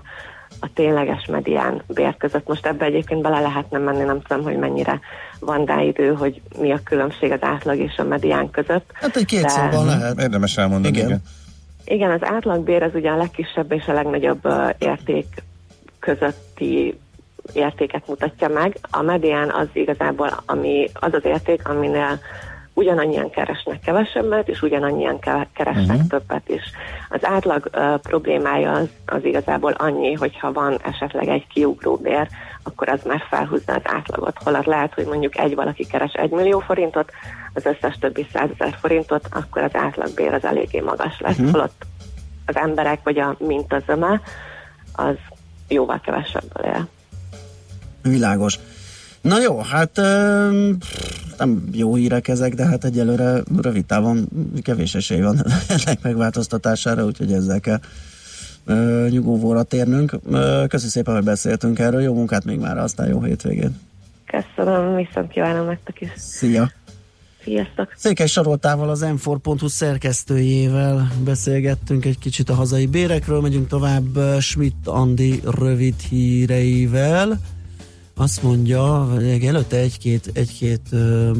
Speaker 14: a tényleges medián bér között. Most ebbe egyébként bele lehetne menni, nem tudom, hogy mennyire van rá idő, hogy mi a különbség az átlag és a medián között.
Speaker 4: Hát egy két szóban lehet.
Speaker 5: Érdemes elmondani.
Speaker 14: Igen.
Speaker 5: Igen.
Speaker 14: Igen, az átlagbér az ugye a legkisebb és a legnagyobb uh, érték közötti értéket mutatja meg. A medián az igazából ami, az az érték, aminél ugyanannyian keresnek kevesebbet, és ugyanannyian keresnek uh-huh. többet is. Az átlag uh, problémája az, az igazából annyi, hogyha van esetleg egy kiugró bér, akkor az már felhúzza az átlagot. Holott lehet, hogy mondjuk egy valaki keres egy millió forintot, az összes többi százezer forintot, akkor az átlagbér az eléggé magas lesz. Uh-huh. Holott az emberek, vagy a mintazöme, az jóval kevesebből él.
Speaker 4: Világos. Na jó, hát euh, nem jó hírek ezek, de hát egyelőre rövid távon kevés esély van ennek megváltoztatására, úgyhogy ezzel kell euh, nyugovóra térnünk. Köszönöm szépen, hogy beszéltünk erről, jó munkát még már, aztán jó hétvégén.
Speaker 14: Köszönöm, viszont kívánom nektek is.
Speaker 4: Szia!
Speaker 14: Sziasztok!
Speaker 4: Székely Saroltával, az em négy pont hu szerkesztőjével beszélgettünk egy kicsit a hazai bérekről, megyünk tovább Schmidt Andi rövid híreivel. Azt mondja, előtte egy-két, egy-két ö,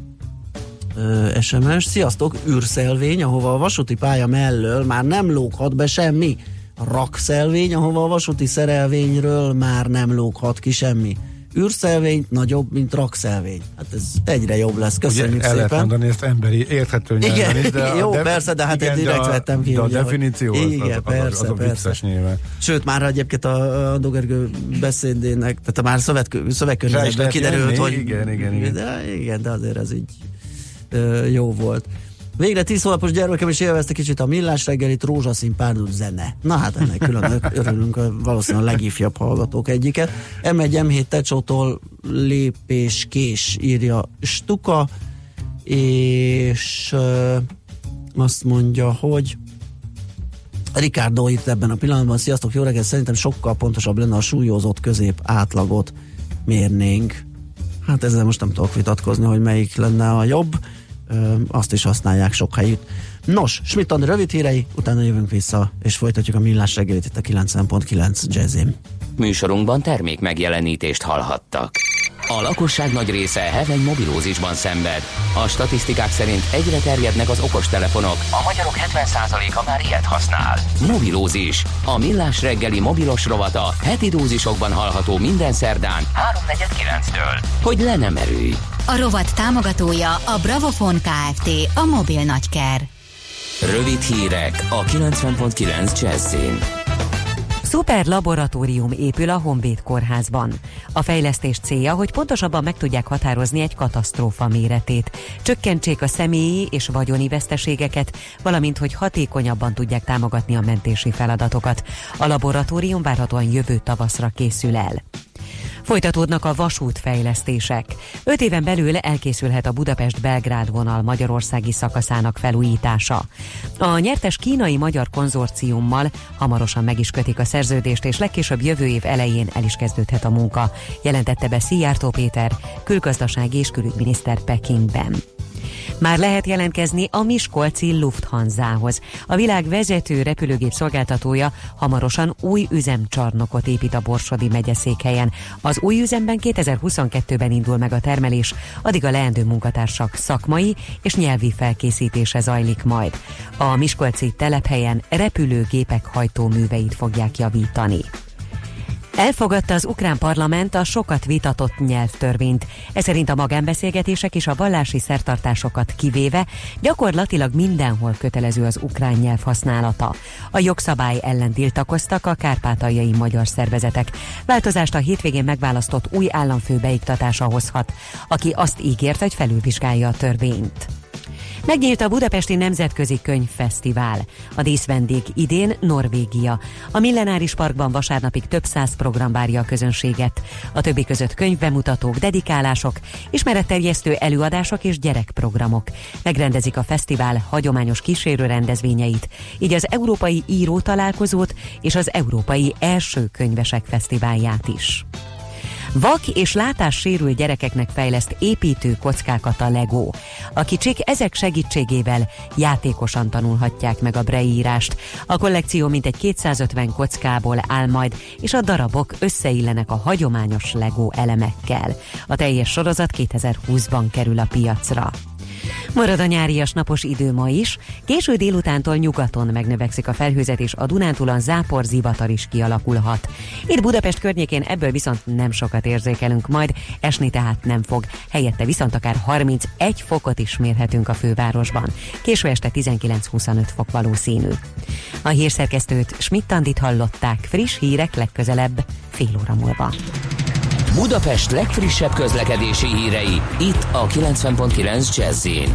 Speaker 4: ö, es em es. Sziasztok, űrszelvény, ahova a vasúti pálya mellől már nem lóghat be semmi. Rakszelvény, ahova a vasúti szerelvényről már nem lóghat ki semmi. Űrszelvény nagyobb, mint rakszelvény. Hát ez egyre jobb lesz. Köszönjük
Speaker 15: ugye, el
Speaker 4: szépen.
Speaker 15: El lehet mondani ezt emberi, érthető nyelven is, de
Speaker 4: jó,
Speaker 15: de,
Speaker 4: persze, de hát
Speaker 15: igen,
Speaker 4: én direkt
Speaker 15: de a,
Speaker 4: vettem ki.
Speaker 15: De a
Speaker 4: ugye,
Speaker 15: definíció az,
Speaker 4: igen,
Speaker 15: az,
Speaker 4: persze,
Speaker 15: az, az a vicces nyilván.
Speaker 4: Sőt, már egyébként a, a Dogergő beszédének, tehát már szövegkörnyezetben kiderült, hogy
Speaker 15: igen, igen, igen.
Speaker 4: De, igen, de azért ez így ö, jó volt. Végre tíz hónapos gyermekem is élvezte kicsit a Millás reggelit, rózsaszín párduc zene. Na hát ennek külön örülünk, valószínűleg a legifjabb hallgatók egyike. em egy em hét Tecsótól lépés kés, írja Stuka, és ö, azt mondja, hogy Ricardo itt ebben a pillanatban, sziasztok, jó reggelt, szerintem sokkal pontosabb lenne a súlyozott közép átlagot mérnénk. Hát ezzel most nem tudok vitatkozni, hogy melyik lenne a jobb. Ö, azt is használják sok helyütt. Nos, Schmidt Andi rövid hírei, utána jövünk vissza, és folytatjuk a Millás reggelit itt a kilencven pont kilenc Jazzin.
Speaker 1: Műsorunkban termék megjelenítést hallhattak. A lakosság nagy része heveny mobilózisban szenved. A statisztikák szerint egyre terjednek az okostelefonok, a magyarok hetven százaléka már ilyet használ. Mobilózis, a Millás reggeli mobilos rovata heti dózisokban hallható minden szerdán háromnegyed kilenctől. Hogy le nem erőj.
Speaker 12: A rovat támogatója a Bravofon Kft. A mobil nagyker.
Speaker 1: Rövid hírek a kilencven pont kilenc Jazzin.
Speaker 9: Szuper laboratórium épül a Honvéd kórházban. A fejlesztés célja, hogy pontosabban meg tudják határozni egy katasztrófa méretét, csökkentsék a személyi és vagyoni veszteségeket, valamint hogy hatékonyabban tudják támogatni a mentési feladatokat. A laboratórium várhatóan jövő tavaszra készül el. Folytatódnak a vasútfejlesztések. Öt éven belül elkészülhet a Budapest-Belgrád vonal magyarországi szakaszának felújítása. A nyertes kínai-magyar konzorciummal hamarosan meg is kötik a szerződést, és legkésőbb jövő év elején el is kezdődhet a munka, jelentette be Szijjártó Péter, külgazdasági és külügyminiszter Pekingben. Már lehet jelentkezni a miskolci Lufthansához. A világ vezető repülőgép szolgáltatója hamarosan új üzemcsarnokot épít a Borsodi megyeszékhelyen. Az új üzemben kétezer-huszonkettőben indul meg a termelés, addig a leendő munkatársak szakmai és nyelvi felkészítése zajlik majd. A miskolci telephelyen repülőgépek hajtóműveit fogják javítani. Elfogadta az ukrán parlament a sokat vitatott nyelvtörvényt. Ez szerint a magánbeszélgetések és a vallási szertartásokat kivéve gyakorlatilag mindenhol kötelező az ukrán nyelv használata. A jogszabály ellen tiltakoztak a kárpátaljai magyar szervezetek. Változást a hétvégén megválasztott új államfő beiktatása hozhat, aki azt ígért, hogy felülvizsgálja a törvényt. Megnyílt a Budapesti Nemzetközi Könyvfesztivál. A díszvendég idén Norvégia. A Millenáris Parkban vasárnapig több száz program várja a közönséget. A többi között könyvbemutatók, dedikálások, ismeretterjesztő előadások és gyerekprogramok. Megrendezik a fesztivál hagyományos kísérő rendezvényeit, így az Európai Író Találkozót és az Európai Első Könyvesek Fesztiválját is. Vak és látássérült gyerekeknek fejleszt építő kockákat a Lego. A kicsik ezek segítségével játékosan tanulhatják meg a braille írást. A kollekció mintegy kétszázötven kockából áll majd, és a darabok összeillenek a hagyományos Lego elemekkel. A teljes sorozat kétezer-húszban kerül a piacra. Marad a nyárias napos idő ma is, késő délutántól nyugaton megnövekszik a felhőzet, és a Dunántúlon zápor zivatar is kialakulhat. Itt Budapest környékén ebből viszont nem sokat érzékelünk majd, esni tehát nem fog, helyette viszont akár harmincegy fokot is mérhetünk a fővárosban. Késő este tizenkilenc-huszonöt fok valószínű. A hírszerkesztőt, Schmidt-Andit hallották, friss hírek legközelebb fél óra múlva.
Speaker 1: Budapest legfrissebb közlekedési hírei, itt a kilencven pont kilenc Jazz-in.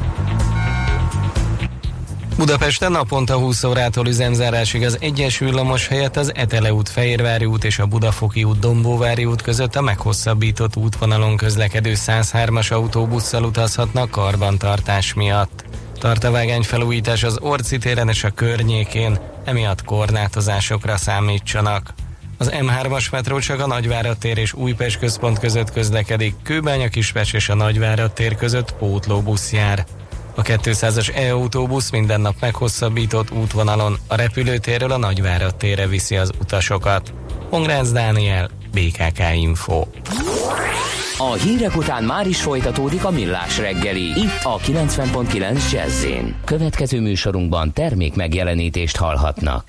Speaker 16: Budapesten naponta húsz órától üzemzárásig az egyes villamos helyett az Etele út, Fehérvári út és a Budafoki út, Dombóvári út között a meghosszabbított útvonalon közlekedő száz hármas autóbusszal utazhatnak karbantartás miatt. Tart a vágányfelújítás az Orci téren és a környékén, emiatt korlátozásokra számítsanak. Az em hármas metró csak a Nagyvárad tér és Újpest központ között közlekedik, Kőbánya-Kispest és a Nagyvárad tér között pótlóbusz jár. A kétszázas e-autóbusz minden nap meghosszabbított útvonalon a repülőtérről a Nagyvárad térre viszi az utasokat. Pongrácz Dániel, bé ká ká Info.
Speaker 1: A hírek után már is folytatódik a Millás reggeli, itt a kilencven pont kilenc Jazz-in. Következő műsorunkban termék megjelenítést hallhatnak.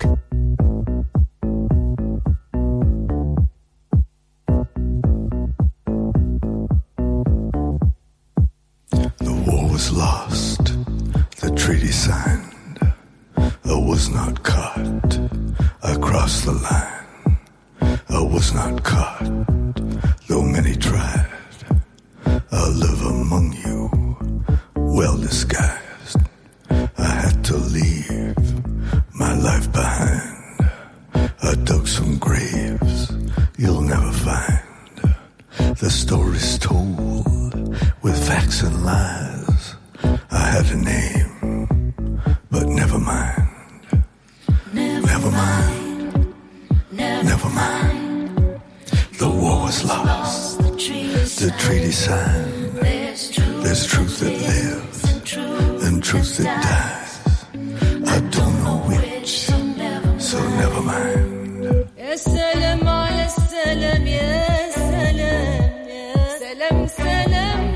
Speaker 6: Was lost, the treaty signed, I was not caught, I crossed the line, I was not caught, though many tried, I live among you, well disguised, I had to leave my life behind, I dug some graves you'll never find, the story's told with facts and lies. I had a name, but never mind. Never, never mind. Never, never mind. The war was lost. The treaty, the treaty signed. There's truth, There's truth that lives and truth, and truth that dies. I don't know which, so never mind.
Speaker 17: Ya salam ala salam, ya salam, ya salam, salam.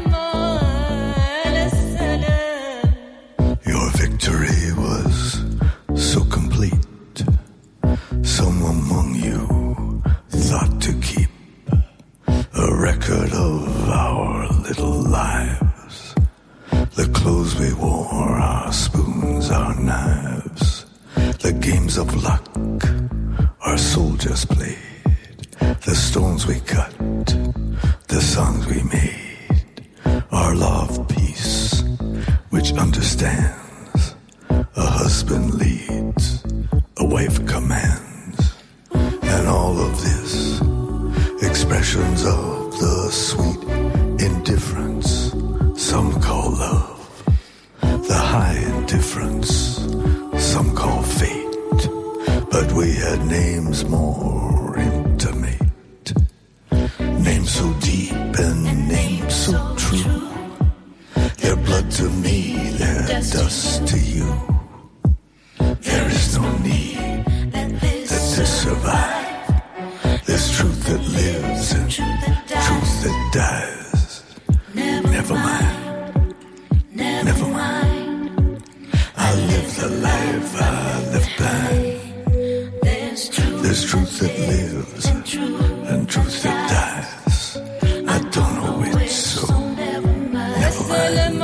Speaker 6: Victory was so complete. Some among you thought to keep a record of our little lives. The clothes we wore, our spoons, our knives. The games of luck our soldiers played. The stones we cut, the songs we made. Our law of peace, which understands. A husband leads, a wife commands, and all of this, expressions of the sweet indifference some call love, the high indifference some call fate, but we had names more intimate, names so deep and names so true, their blood to me, their dust to you. There is no need that this survive. There's truth that lives and truth that dies. Never mind. Never mind. I live the life I left behind. There's truth that lives and truth that dies. I don't know which, so never mind.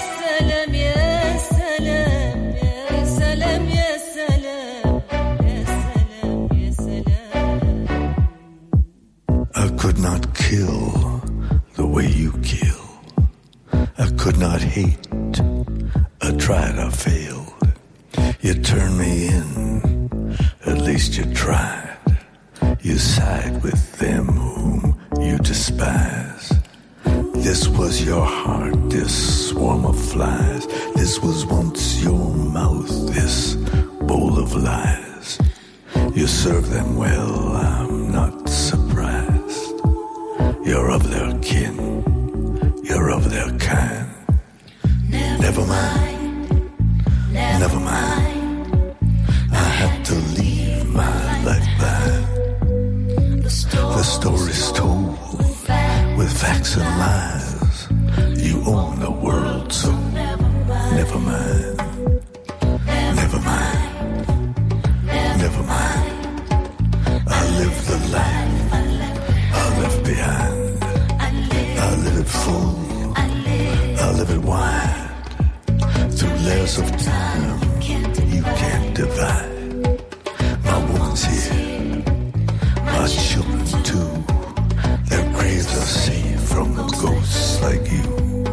Speaker 6: I could not kill the way you kill. I could not hate. I tried, I failed. You turned me in, at least you tried. You side with them whom you despise. This was your heart, this swarm of flies. This was once your mouth, this bowl of lies. You serve them well, I'm not surprised. You're of their kin, you're of their kind. Never mind, never mind. I have to leave my life behind. The story's told with facts and lies. You own the world, so never mind, never mind, never mind. I live the life I left behind. I live it full, I live it wide. Through layers of time you can't divide. My woman's here, my children too. Their graves are safe from ghosts like you.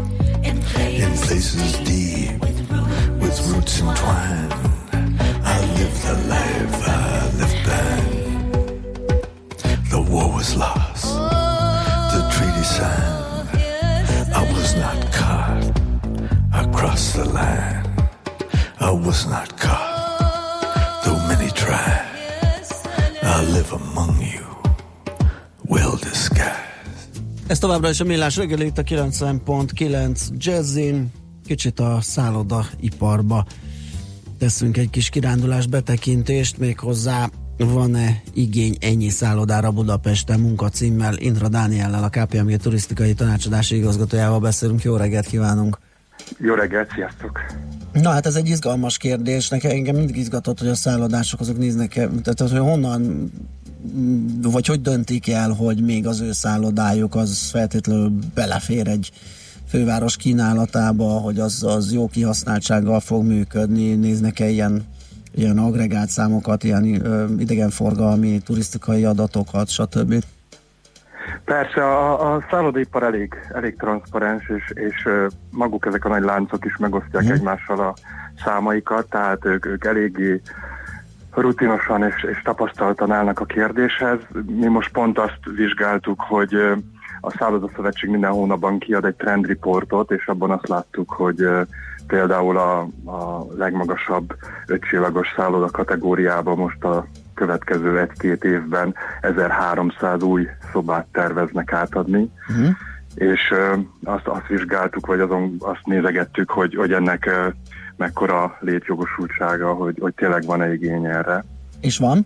Speaker 6: In places deep, with roots entwined. I live the life I left behind. The war was lost, the treaty signed. I was not caught, I crossed the line. I was not caught, though many tried. I live among you, well disguised.
Speaker 4: Ez továbbra is a Millás reggeli, itt a kilencven pont kilenc Jazzin. Kicsit a szállodaiparba teszünk egy kis kirándulás betekintést, méghozzá van-e igény ennyi szállodára Budapesten munkacímmel. Indra Dániellel, a ká pé em gé turisztikai tanácsadási igazgatójával beszélünk. Jó reggelt kívánunk!
Speaker 18: Jó reggelt, sziasztok!
Speaker 4: Na hát ez egy izgalmas kérdés. Nekem engem mindig izgatott, hogy a szállodások azok néznek, tehát hogy honnan, vagy hogy döntik el, hogy még az ő szállodájuk az feltétlenül belefér egy főváros kínálatába, hogy az, az jó kihasználtsággal fog működni, néznek-e ilyen, ilyen agregált számokat, ilyen ö, idegenforgalmi, turisztikai adatokat, stb.
Speaker 18: Persze, a, a szállodaipar elég, elég transzparens, és, és maguk ezek a nagy láncok is megosztják mm. egymással a számaikat, tehát ők, ők eléggé rutinosan és, és tapasztaltan állnak a kérdéshez. Mi most pont azt vizsgáltuk, hogy a Szállodaszövetség minden hónapban kiad egy trendriportot, és abban azt láttuk, hogy például a, a legmagasabb ötcsillagos szálloda kategóriában most a következő egy-két évben ezerháromszáz új szobát terveznek átadni, uh-huh. és uh, azt, azt vizsgáltuk, vagy azon azt nézegettük, hogy, hogy ennek uh, mekkora létjogosultsága, hogy, hogy tényleg van-e igény erre.
Speaker 4: És van?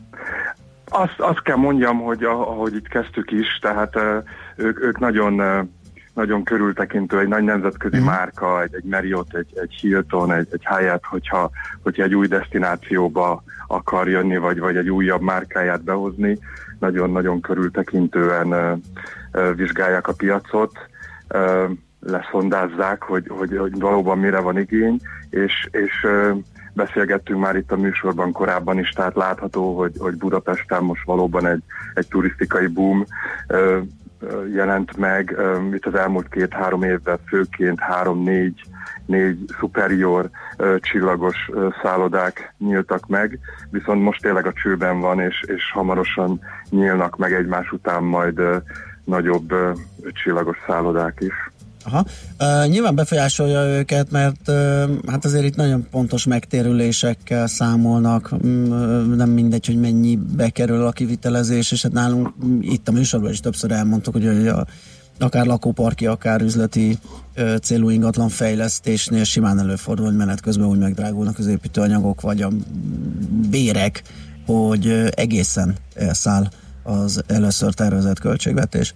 Speaker 18: Azt, azt kell mondjam, hogy ahogy itt kezdtük is, tehát uh, ők, ők nagyon, uh, nagyon körültekintő, egy nagy nemzetközi uh-huh. márka, egy, egy Marriott, egy, egy Hilton, egy, egy Hyatt, hogyha, hogyha egy új desztinációba akar jönni, vagy, vagy egy újabb márkáját behozni, nagyon-nagyon körültekintően uh, uh, vizsgálják a piacot, uh, leszondázzák, hogy, hogy, hogy valóban mire van igény, és, és uh, beszélgettünk már itt a műsorban korábban is, tehát látható, hogy, hogy Budapesten most valóban egy, egy turisztikai boom uh, jelent meg. Uh, itt az elmúlt két-három évben főként három-négy négy superior uh, csillagos uh, szállodák nyíltak meg, viszont most tényleg a csőben van, és, és hamarosan nyílnak meg egymás után majd uh, nagyobb uh, csillagos szállodák is.
Speaker 4: Aha. Uh, nyilván befolyásolja őket, mert uh, hát azért itt nagyon pontos megtérülésekkel számolnak, uh, nem mindegy, hogy mennyibe kerül a kivitelezés, és hát nálunk itt a műsorban is többször elmondtuk, hogy, hogy a akár lakóparki, akár üzleti ö, célú ingatlan fejlesztésnél simán előfordul, hogy menet közben úgy megdrágulnak az építőanyagok, vagy a bérek, hogy ö, egészen elszáll az először tervezett költségvetés.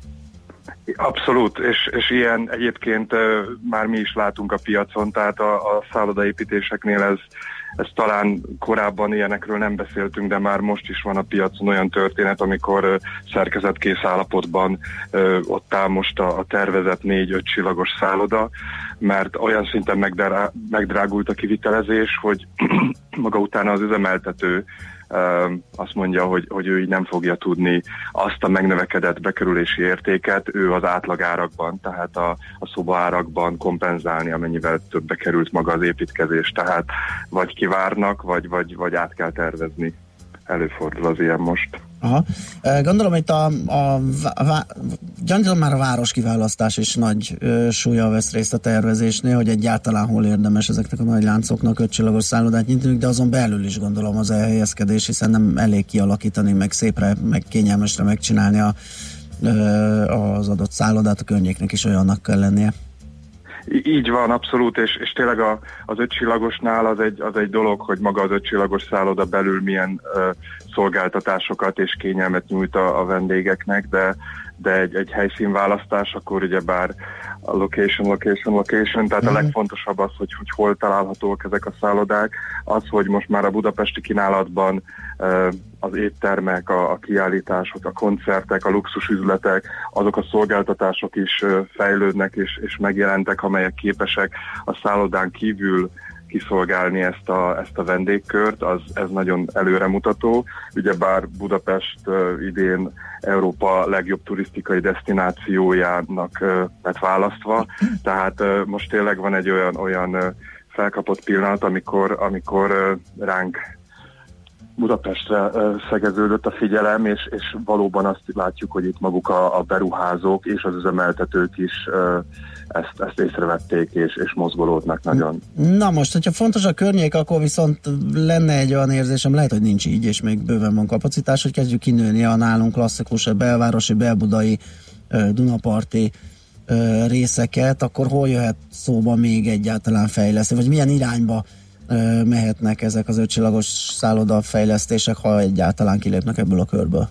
Speaker 18: Abszolút, és, és ilyen egyébként ö, már mi is látunk a piacon, tehát a, a szállodaépítéseknél ez Ez talán korábban ilyenekről nem beszéltünk, de már most is van a piacon olyan történet, amikor uh, szerkezetkész állapotban uh, ott áll most a, a tervezett négy-öt csillagos szálloda, mert olyan szinten megdrá- megdrágult a kivitelezés, hogy maga utána az üzemeltető uh, azt mondja, hogy, hogy ő így nem fogja tudni azt a megnövekedett bekerülési értéket, ő az átlagárakban, tehát a, a szobaárakban kompenzálni, amennyivel többbe került maga az építkezés. Tehát vagy kivárnak, vagy, vagy, vagy át kell tervezni. Előfordul az ilyen most.
Speaker 4: Aha. Gondolom, hogy a, a, a, gyanítom már a városkiválasztás is nagy ö, súlya vesz részt a tervezésnél, hogy egyáltalán hol érdemes ezeknek a nagy láncoknak ötcsillagos szállodát nyitni, de azon belül is gondolom az elhelyezkedés, hiszen nem elég kialakítani, meg szépre, meg kényelmesre megcsinálni a, az adott szállodát, a környéknek is olyannak kell lennie.
Speaker 18: Így van, abszolút, és, és tényleg a, az ötcsillagosnál az egy, az egy dolog, hogy maga az ötcsillagos szálloda belül milyen uh, szolgáltatásokat és kényelmet nyújt a, a vendégeknek, de, de egy, egy helyszínválasztás, akkor ugyebár a location, location, location, tehát mm-hmm. a legfontosabb az, hogy, hogy hol találhatóak ezek a szállodák, az, hogy most már a budapesti kínálatban uh, az éttermek, a, a kiállítások, a koncertek, a luxusüzletek, azok a szolgáltatások is uh, fejlődnek és, és megjelentek, amelyek képesek a szállodán kívül kiszolgálni ezt a, ezt a vendégkört, az, ez nagyon előremutató. Ugyebár Budapest uh, idén Európa legjobb turisztikai desztinációjának uh, lett választva, tehát uh, most tényleg van egy olyan, olyan uh, felkapott pillanat, amikor, amikor uh, ránk Budapestre uh, szegeződött a figyelem, és, és valóban azt látjuk, hogy itt maguk a, a beruházók és az üzemeltetők is uh, ezt, ezt észrevették, és, és mozgolódnak nagyon.
Speaker 4: Na most, hogyha fontos a környék, akkor viszont lenne egy olyan érzésem, lehet, hogy nincs így, és még bőven van kapacitás, hogy kezdjük kinőni a nálunk klasszikus belvárosi, belbudai, uh, dunaparti uh, részeket, akkor hol jöhet szóba még egyáltalán fejleszteni, vagy milyen irányba mehetnek ezek az ötcsillagos szállodafejlesztések, ha egyáltalán kilépnek ebből a körből?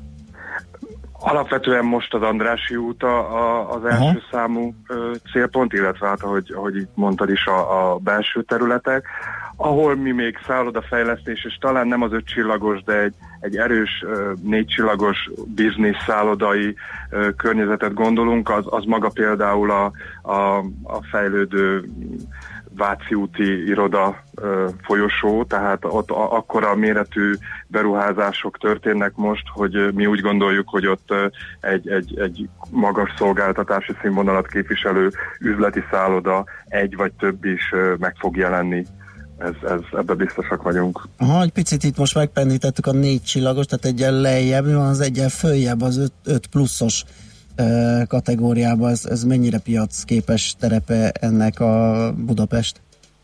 Speaker 18: Alapvetően most az Andrássy út a, a, az első Aha. számú ö, célpont, illetve hát, ahogy, ahogy itt mondtad is, a, a belső területek, ahol mi még szállodafejlesztés, és talán nem az ötcsillagos, de egy, egy erős ö, négycsillagos biznisz szállodai ö, környezetet gondolunk, az, az maga például a, a, a fejlődő Váci úti iroda ö, folyosó, tehát ott a, akkora méretű beruházások történnek most, hogy ö, mi úgy gondoljuk, hogy ott ö, egy, egy, egy magas szolgáltatási színvonalat képviselő üzleti szálloda, egy vagy több is ö, meg fog jelenni. Ez, ez, ebben biztosak vagyunk.
Speaker 4: Aha, egy picit itt most megpendítettük a négy csillagos, tehát egyen lejjebb, van az egyen följebb, az öt, öt pluszos kategóriában, ez, ez mennyire piacképes terepe ennek a Budapest?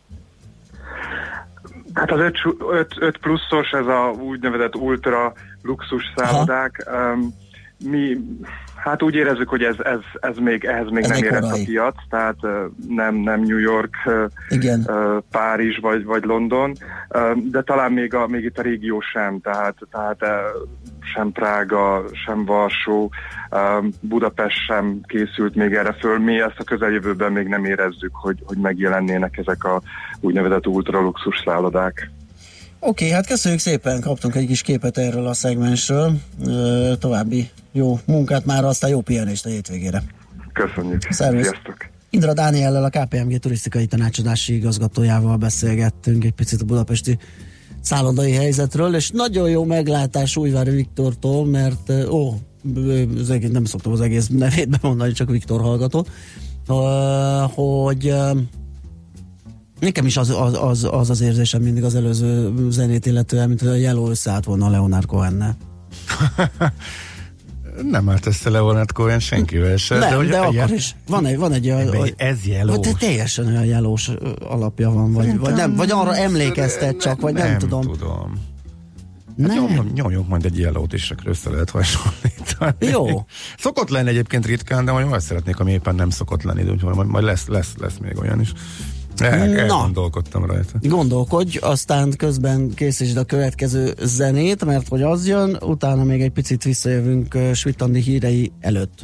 Speaker 18: Hát az öt pluszos, ez a úgynevezett ultra luxus szállodák. Um, mi hát úgy érezzük, hogy ez, ez, ez még, ehhez még ez nem érett a piac, tehát uh, nem, nem New York, uh, uh, Párizs vagy, vagy London, uh, de talán még, a, még itt a régió sem, tehát, tehát uh, sem Prága, sem Varsó, uh, Budapest sem készült még erre föl. Mi ezt a közeljövőben még nem érezzük, hogy, hogy megjelennének ezek a úgynevezett ultraluxus szállodák.
Speaker 4: Oké, okay, hát köszönjük szépen, kaptunk egy kis képet erről a szegmensről. Ö, további jó munkát már, aztán jó pihenést a hétvégére.
Speaker 18: Köszönjük.
Speaker 4: Szervusz.
Speaker 18: Sziasztok.
Speaker 4: Indra Dániellel, a ká pé em gé turisztikai tanácsadási igazgatójával beszélgettünk egy picit a budapesti szállodai helyzetről, és nagyon jó meglátás Újvári Viktortól, mert ó, az egész, nem szoktam az egész nevét bemondani, csak Viktor hallgató, hogy nekem is az az, az az az érzésem mindig az előző zenét illetően, mint hogy a Yellow összeállt volna a Leonard Cohennel.
Speaker 15: Nem állt össze Leonard Cohen senkivel se.
Speaker 4: Nem, de,
Speaker 15: de
Speaker 4: akkor
Speaker 15: jel...
Speaker 4: is. Van egy, van egy olyan...
Speaker 15: Ez Yellow.
Speaker 4: De teljesen olyan Yellow-s alapja van, vagy, vagy, nem, vagy arra emlékeztet csak, vagy nem, nem tudom.
Speaker 15: tudom. Hát nyom, nyomjuk majd egy Yellow-t is, akkor össze lehet hasonlítani.
Speaker 4: Jó.
Speaker 15: Szokott lenni egyébként ritkán, de majd azt szeretnék, ami éppen nem szokott lenni, de úgyhogy majd lesz, lesz, lesz még olyan is. El, elgondolkodtam rajta.
Speaker 4: Gondolkodj, aztán közben készítsd a következő zenét, mert hogy az jön, utána még egy picit visszajövünk uh, Svitandi hírei előtt.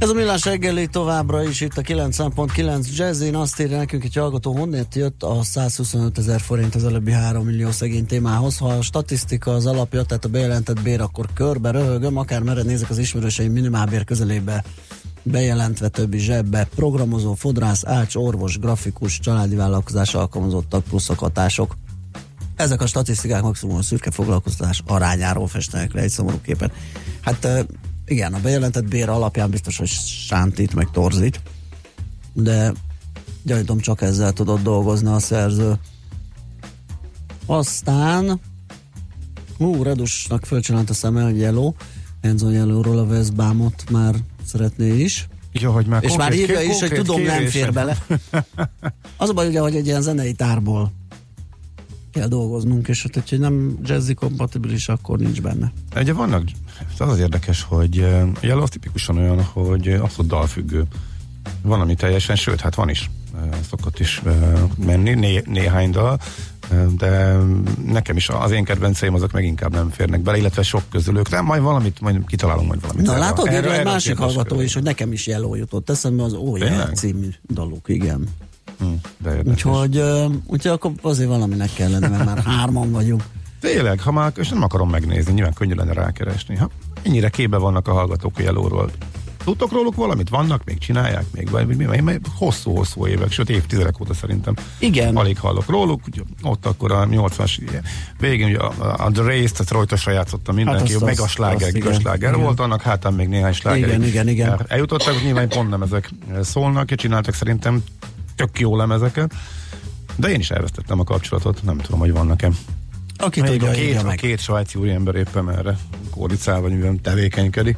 Speaker 4: Ez a Millás reggeli továbbra is itt a kilencven pont kilenc Jazzin. Azt írja nekünk egy hallgató, honnét jött a százhuszonöt ezer forint az előbbi három millió szegény témához. Ha a statisztika az alapja, tehát a bejelentett bér, akkor körbe röhögöm, akár mered nézek az ismerőseim minimálbér közelébe bejelentve többi zsebbe. Programozó, fodrász, ács, orvos, grafikus, családi vállalkozás alkalmazottak, pluszok, hatások. Ezek a statisztikák maximum a szürke foglalkoztatás arányáról festenek le egy szomorú képet. Hát igen, a bejelentett bér alapján biztos, hogy sántít, meg torzít, de gyanítom csak ezzel tudott dolgozni a szerző. Aztán hú, Redusnak fölcsinált a szeme, hogy Yellow, Enzo Yellowról a Westbamot már szeretné is.
Speaker 15: Ja, hogy már
Speaker 4: és
Speaker 15: konkrét,
Speaker 4: már írja
Speaker 15: konkrét,
Speaker 4: is, hogy tudom,
Speaker 15: kérésem.
Speaker 4: nem fér bele. Az a baj, ugye, hogy egy ilyen zenei tárból kell dolgoznunk, és hát, hogyha nem jazzy kompatibilis, akkor nincs benne.
Speaker 15: Ugye vannak, az az érdekes, hogy a Yellow az tipikusan olyan, hogy abszolút dalfüggő. Van, ami teljesen, sőt, hát van is, szokott is menni, né- néhány dal, de nekem is az én kedvenceim azok meg inkább nem férnek bele, illetve sok közülük, nem, majd valamit, majd kitalálunk majd valamit.
Speaker 4: Na
Speaker 15: erre.
Speaker 4: látod,
Speaker 15: erre,
Speaker 4: egy
Speaker 15: erre
Speaker 4: másik hallgató
Speaker 15: körül.
Speaker 4: is, hogy nekem is Yellow jutott eszembe az Oh Yeah című daluk, igen.
Speaker 15: Hmm,
Speaker 4: úgyhogy, uh, úgyhogy akkor azért valaminek kellene, mert már hárman vagyunk.
Speaker 15: Tényleg, ha már, és nem akarom megnézni, nyilván könnyű lenne rákeresni. Ha ennyire képbe vannak a hallgatók a Yellowról. Tudtok róluk valamit? Vannak? Még csinálják? Még vagy mi? Én hosszú-hosszú évek, sőt évtizedek óta szerintem
Speaker 4: igen.
Speaker 15: Alig hallok róluk. Ugye, ott akkor a nyolcvanas végén ugye a, a The Race-t rajtosra játszotta mindenki, hát meg a sláger, igaz sláger volt, annak hátán még néhány sláger.
Speaker 4: Igen, igen, igen.
Speaker 15: El, eljutottak, nyilván pont nem ezek szólnak, és csináltak szerintem tök jó lemezeket, de én is elvesztettem a kapcsolatot, nem tudom, hogy vannak-e.
Speaker 4: Aki
Speaker 15: még
Speaker 4: tudja,
Speaker 15: a két, a
Speaker 4: meg.
Speaker 15: két svájci úriember éppen erre kóricál, vagy mivel tevékenykedik.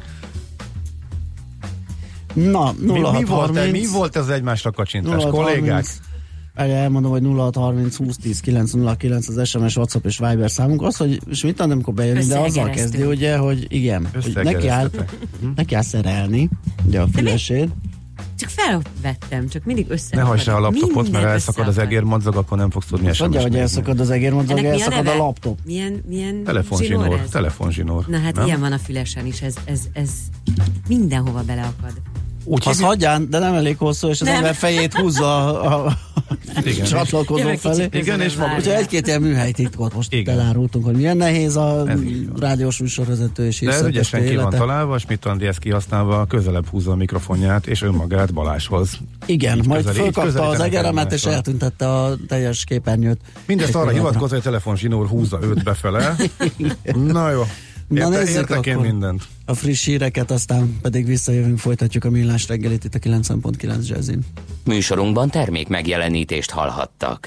Speaker 4: Na, nulla hat
Speaker 15: mi, mi, volt,
Speaker 4: harminc,
Speaker 15: mi volt ez egymásra kacsintás, kollégák?
Speaker 4: Elmondom, hogy nulla hat harminc húsz tíz kilenc nulla kilenc az es em es, WhatsApp és Viber számunk. Az, hogy és mit tudom, amikor bejön, de azzal kezdi, ugye, hogy igen, hogy neki áll, neki áll szerelni, ugye a fülesét.
Speaker 9: Csak felvettem, csak mindig össze.
Speaker 15: Ne hajtsd a laptopot, mert elszakad az egérmadzag, akkor nem fogsz tudni es em es.
Speaker 4: Mondja, hogy elszakad az egérmadzag, elszakad
Speaker 9: a,
Speaker 4: a laptop.
Speaker 9: Milyen, milyen
Speaker 15: telefonzsinór, telefonzsinór.
Speaker 9: Na hát nem? Ilyen van a fülesen is, ez, ez, ez mindenhova beleakad.
Speaker 4: Úgy az hagyján, de nem elég hosszú, és az nem. ember fejét húzza a, a csatlakozó felé.
Speaker 15: Igen, és maga.
Speaker 4: Úgyhogy egy-két ilyen műhelytitkot most igen. elárultunk, hogy milyen nehéz a rádiós műsorvezető és
Speaker 15: de ez ügyesen ki van találva, Schmidt Andi ezt kihasználva közelebb húzza a mikrofonját, és önmagát Balázshoz.
Speaker 4: Igen, így majd közeli, fölkapta az egeremet, és eltüntette a teljes képernyőt.
Speaker 15: Mindezt arra hivatkozva, hogy a telefonzsinór húzza őt befele. Na jó.
Speaker 4: Na nézzük
Speaker 15: értek én mindent.
Speaker 4: A friss híreket, aztán pedig visszajövünk, folytatjuk a Millás reggelit itt a kilencven pont kilenc Jazzin.
Speaker 1: Műsorunkban termék megjelenítést hallhattak.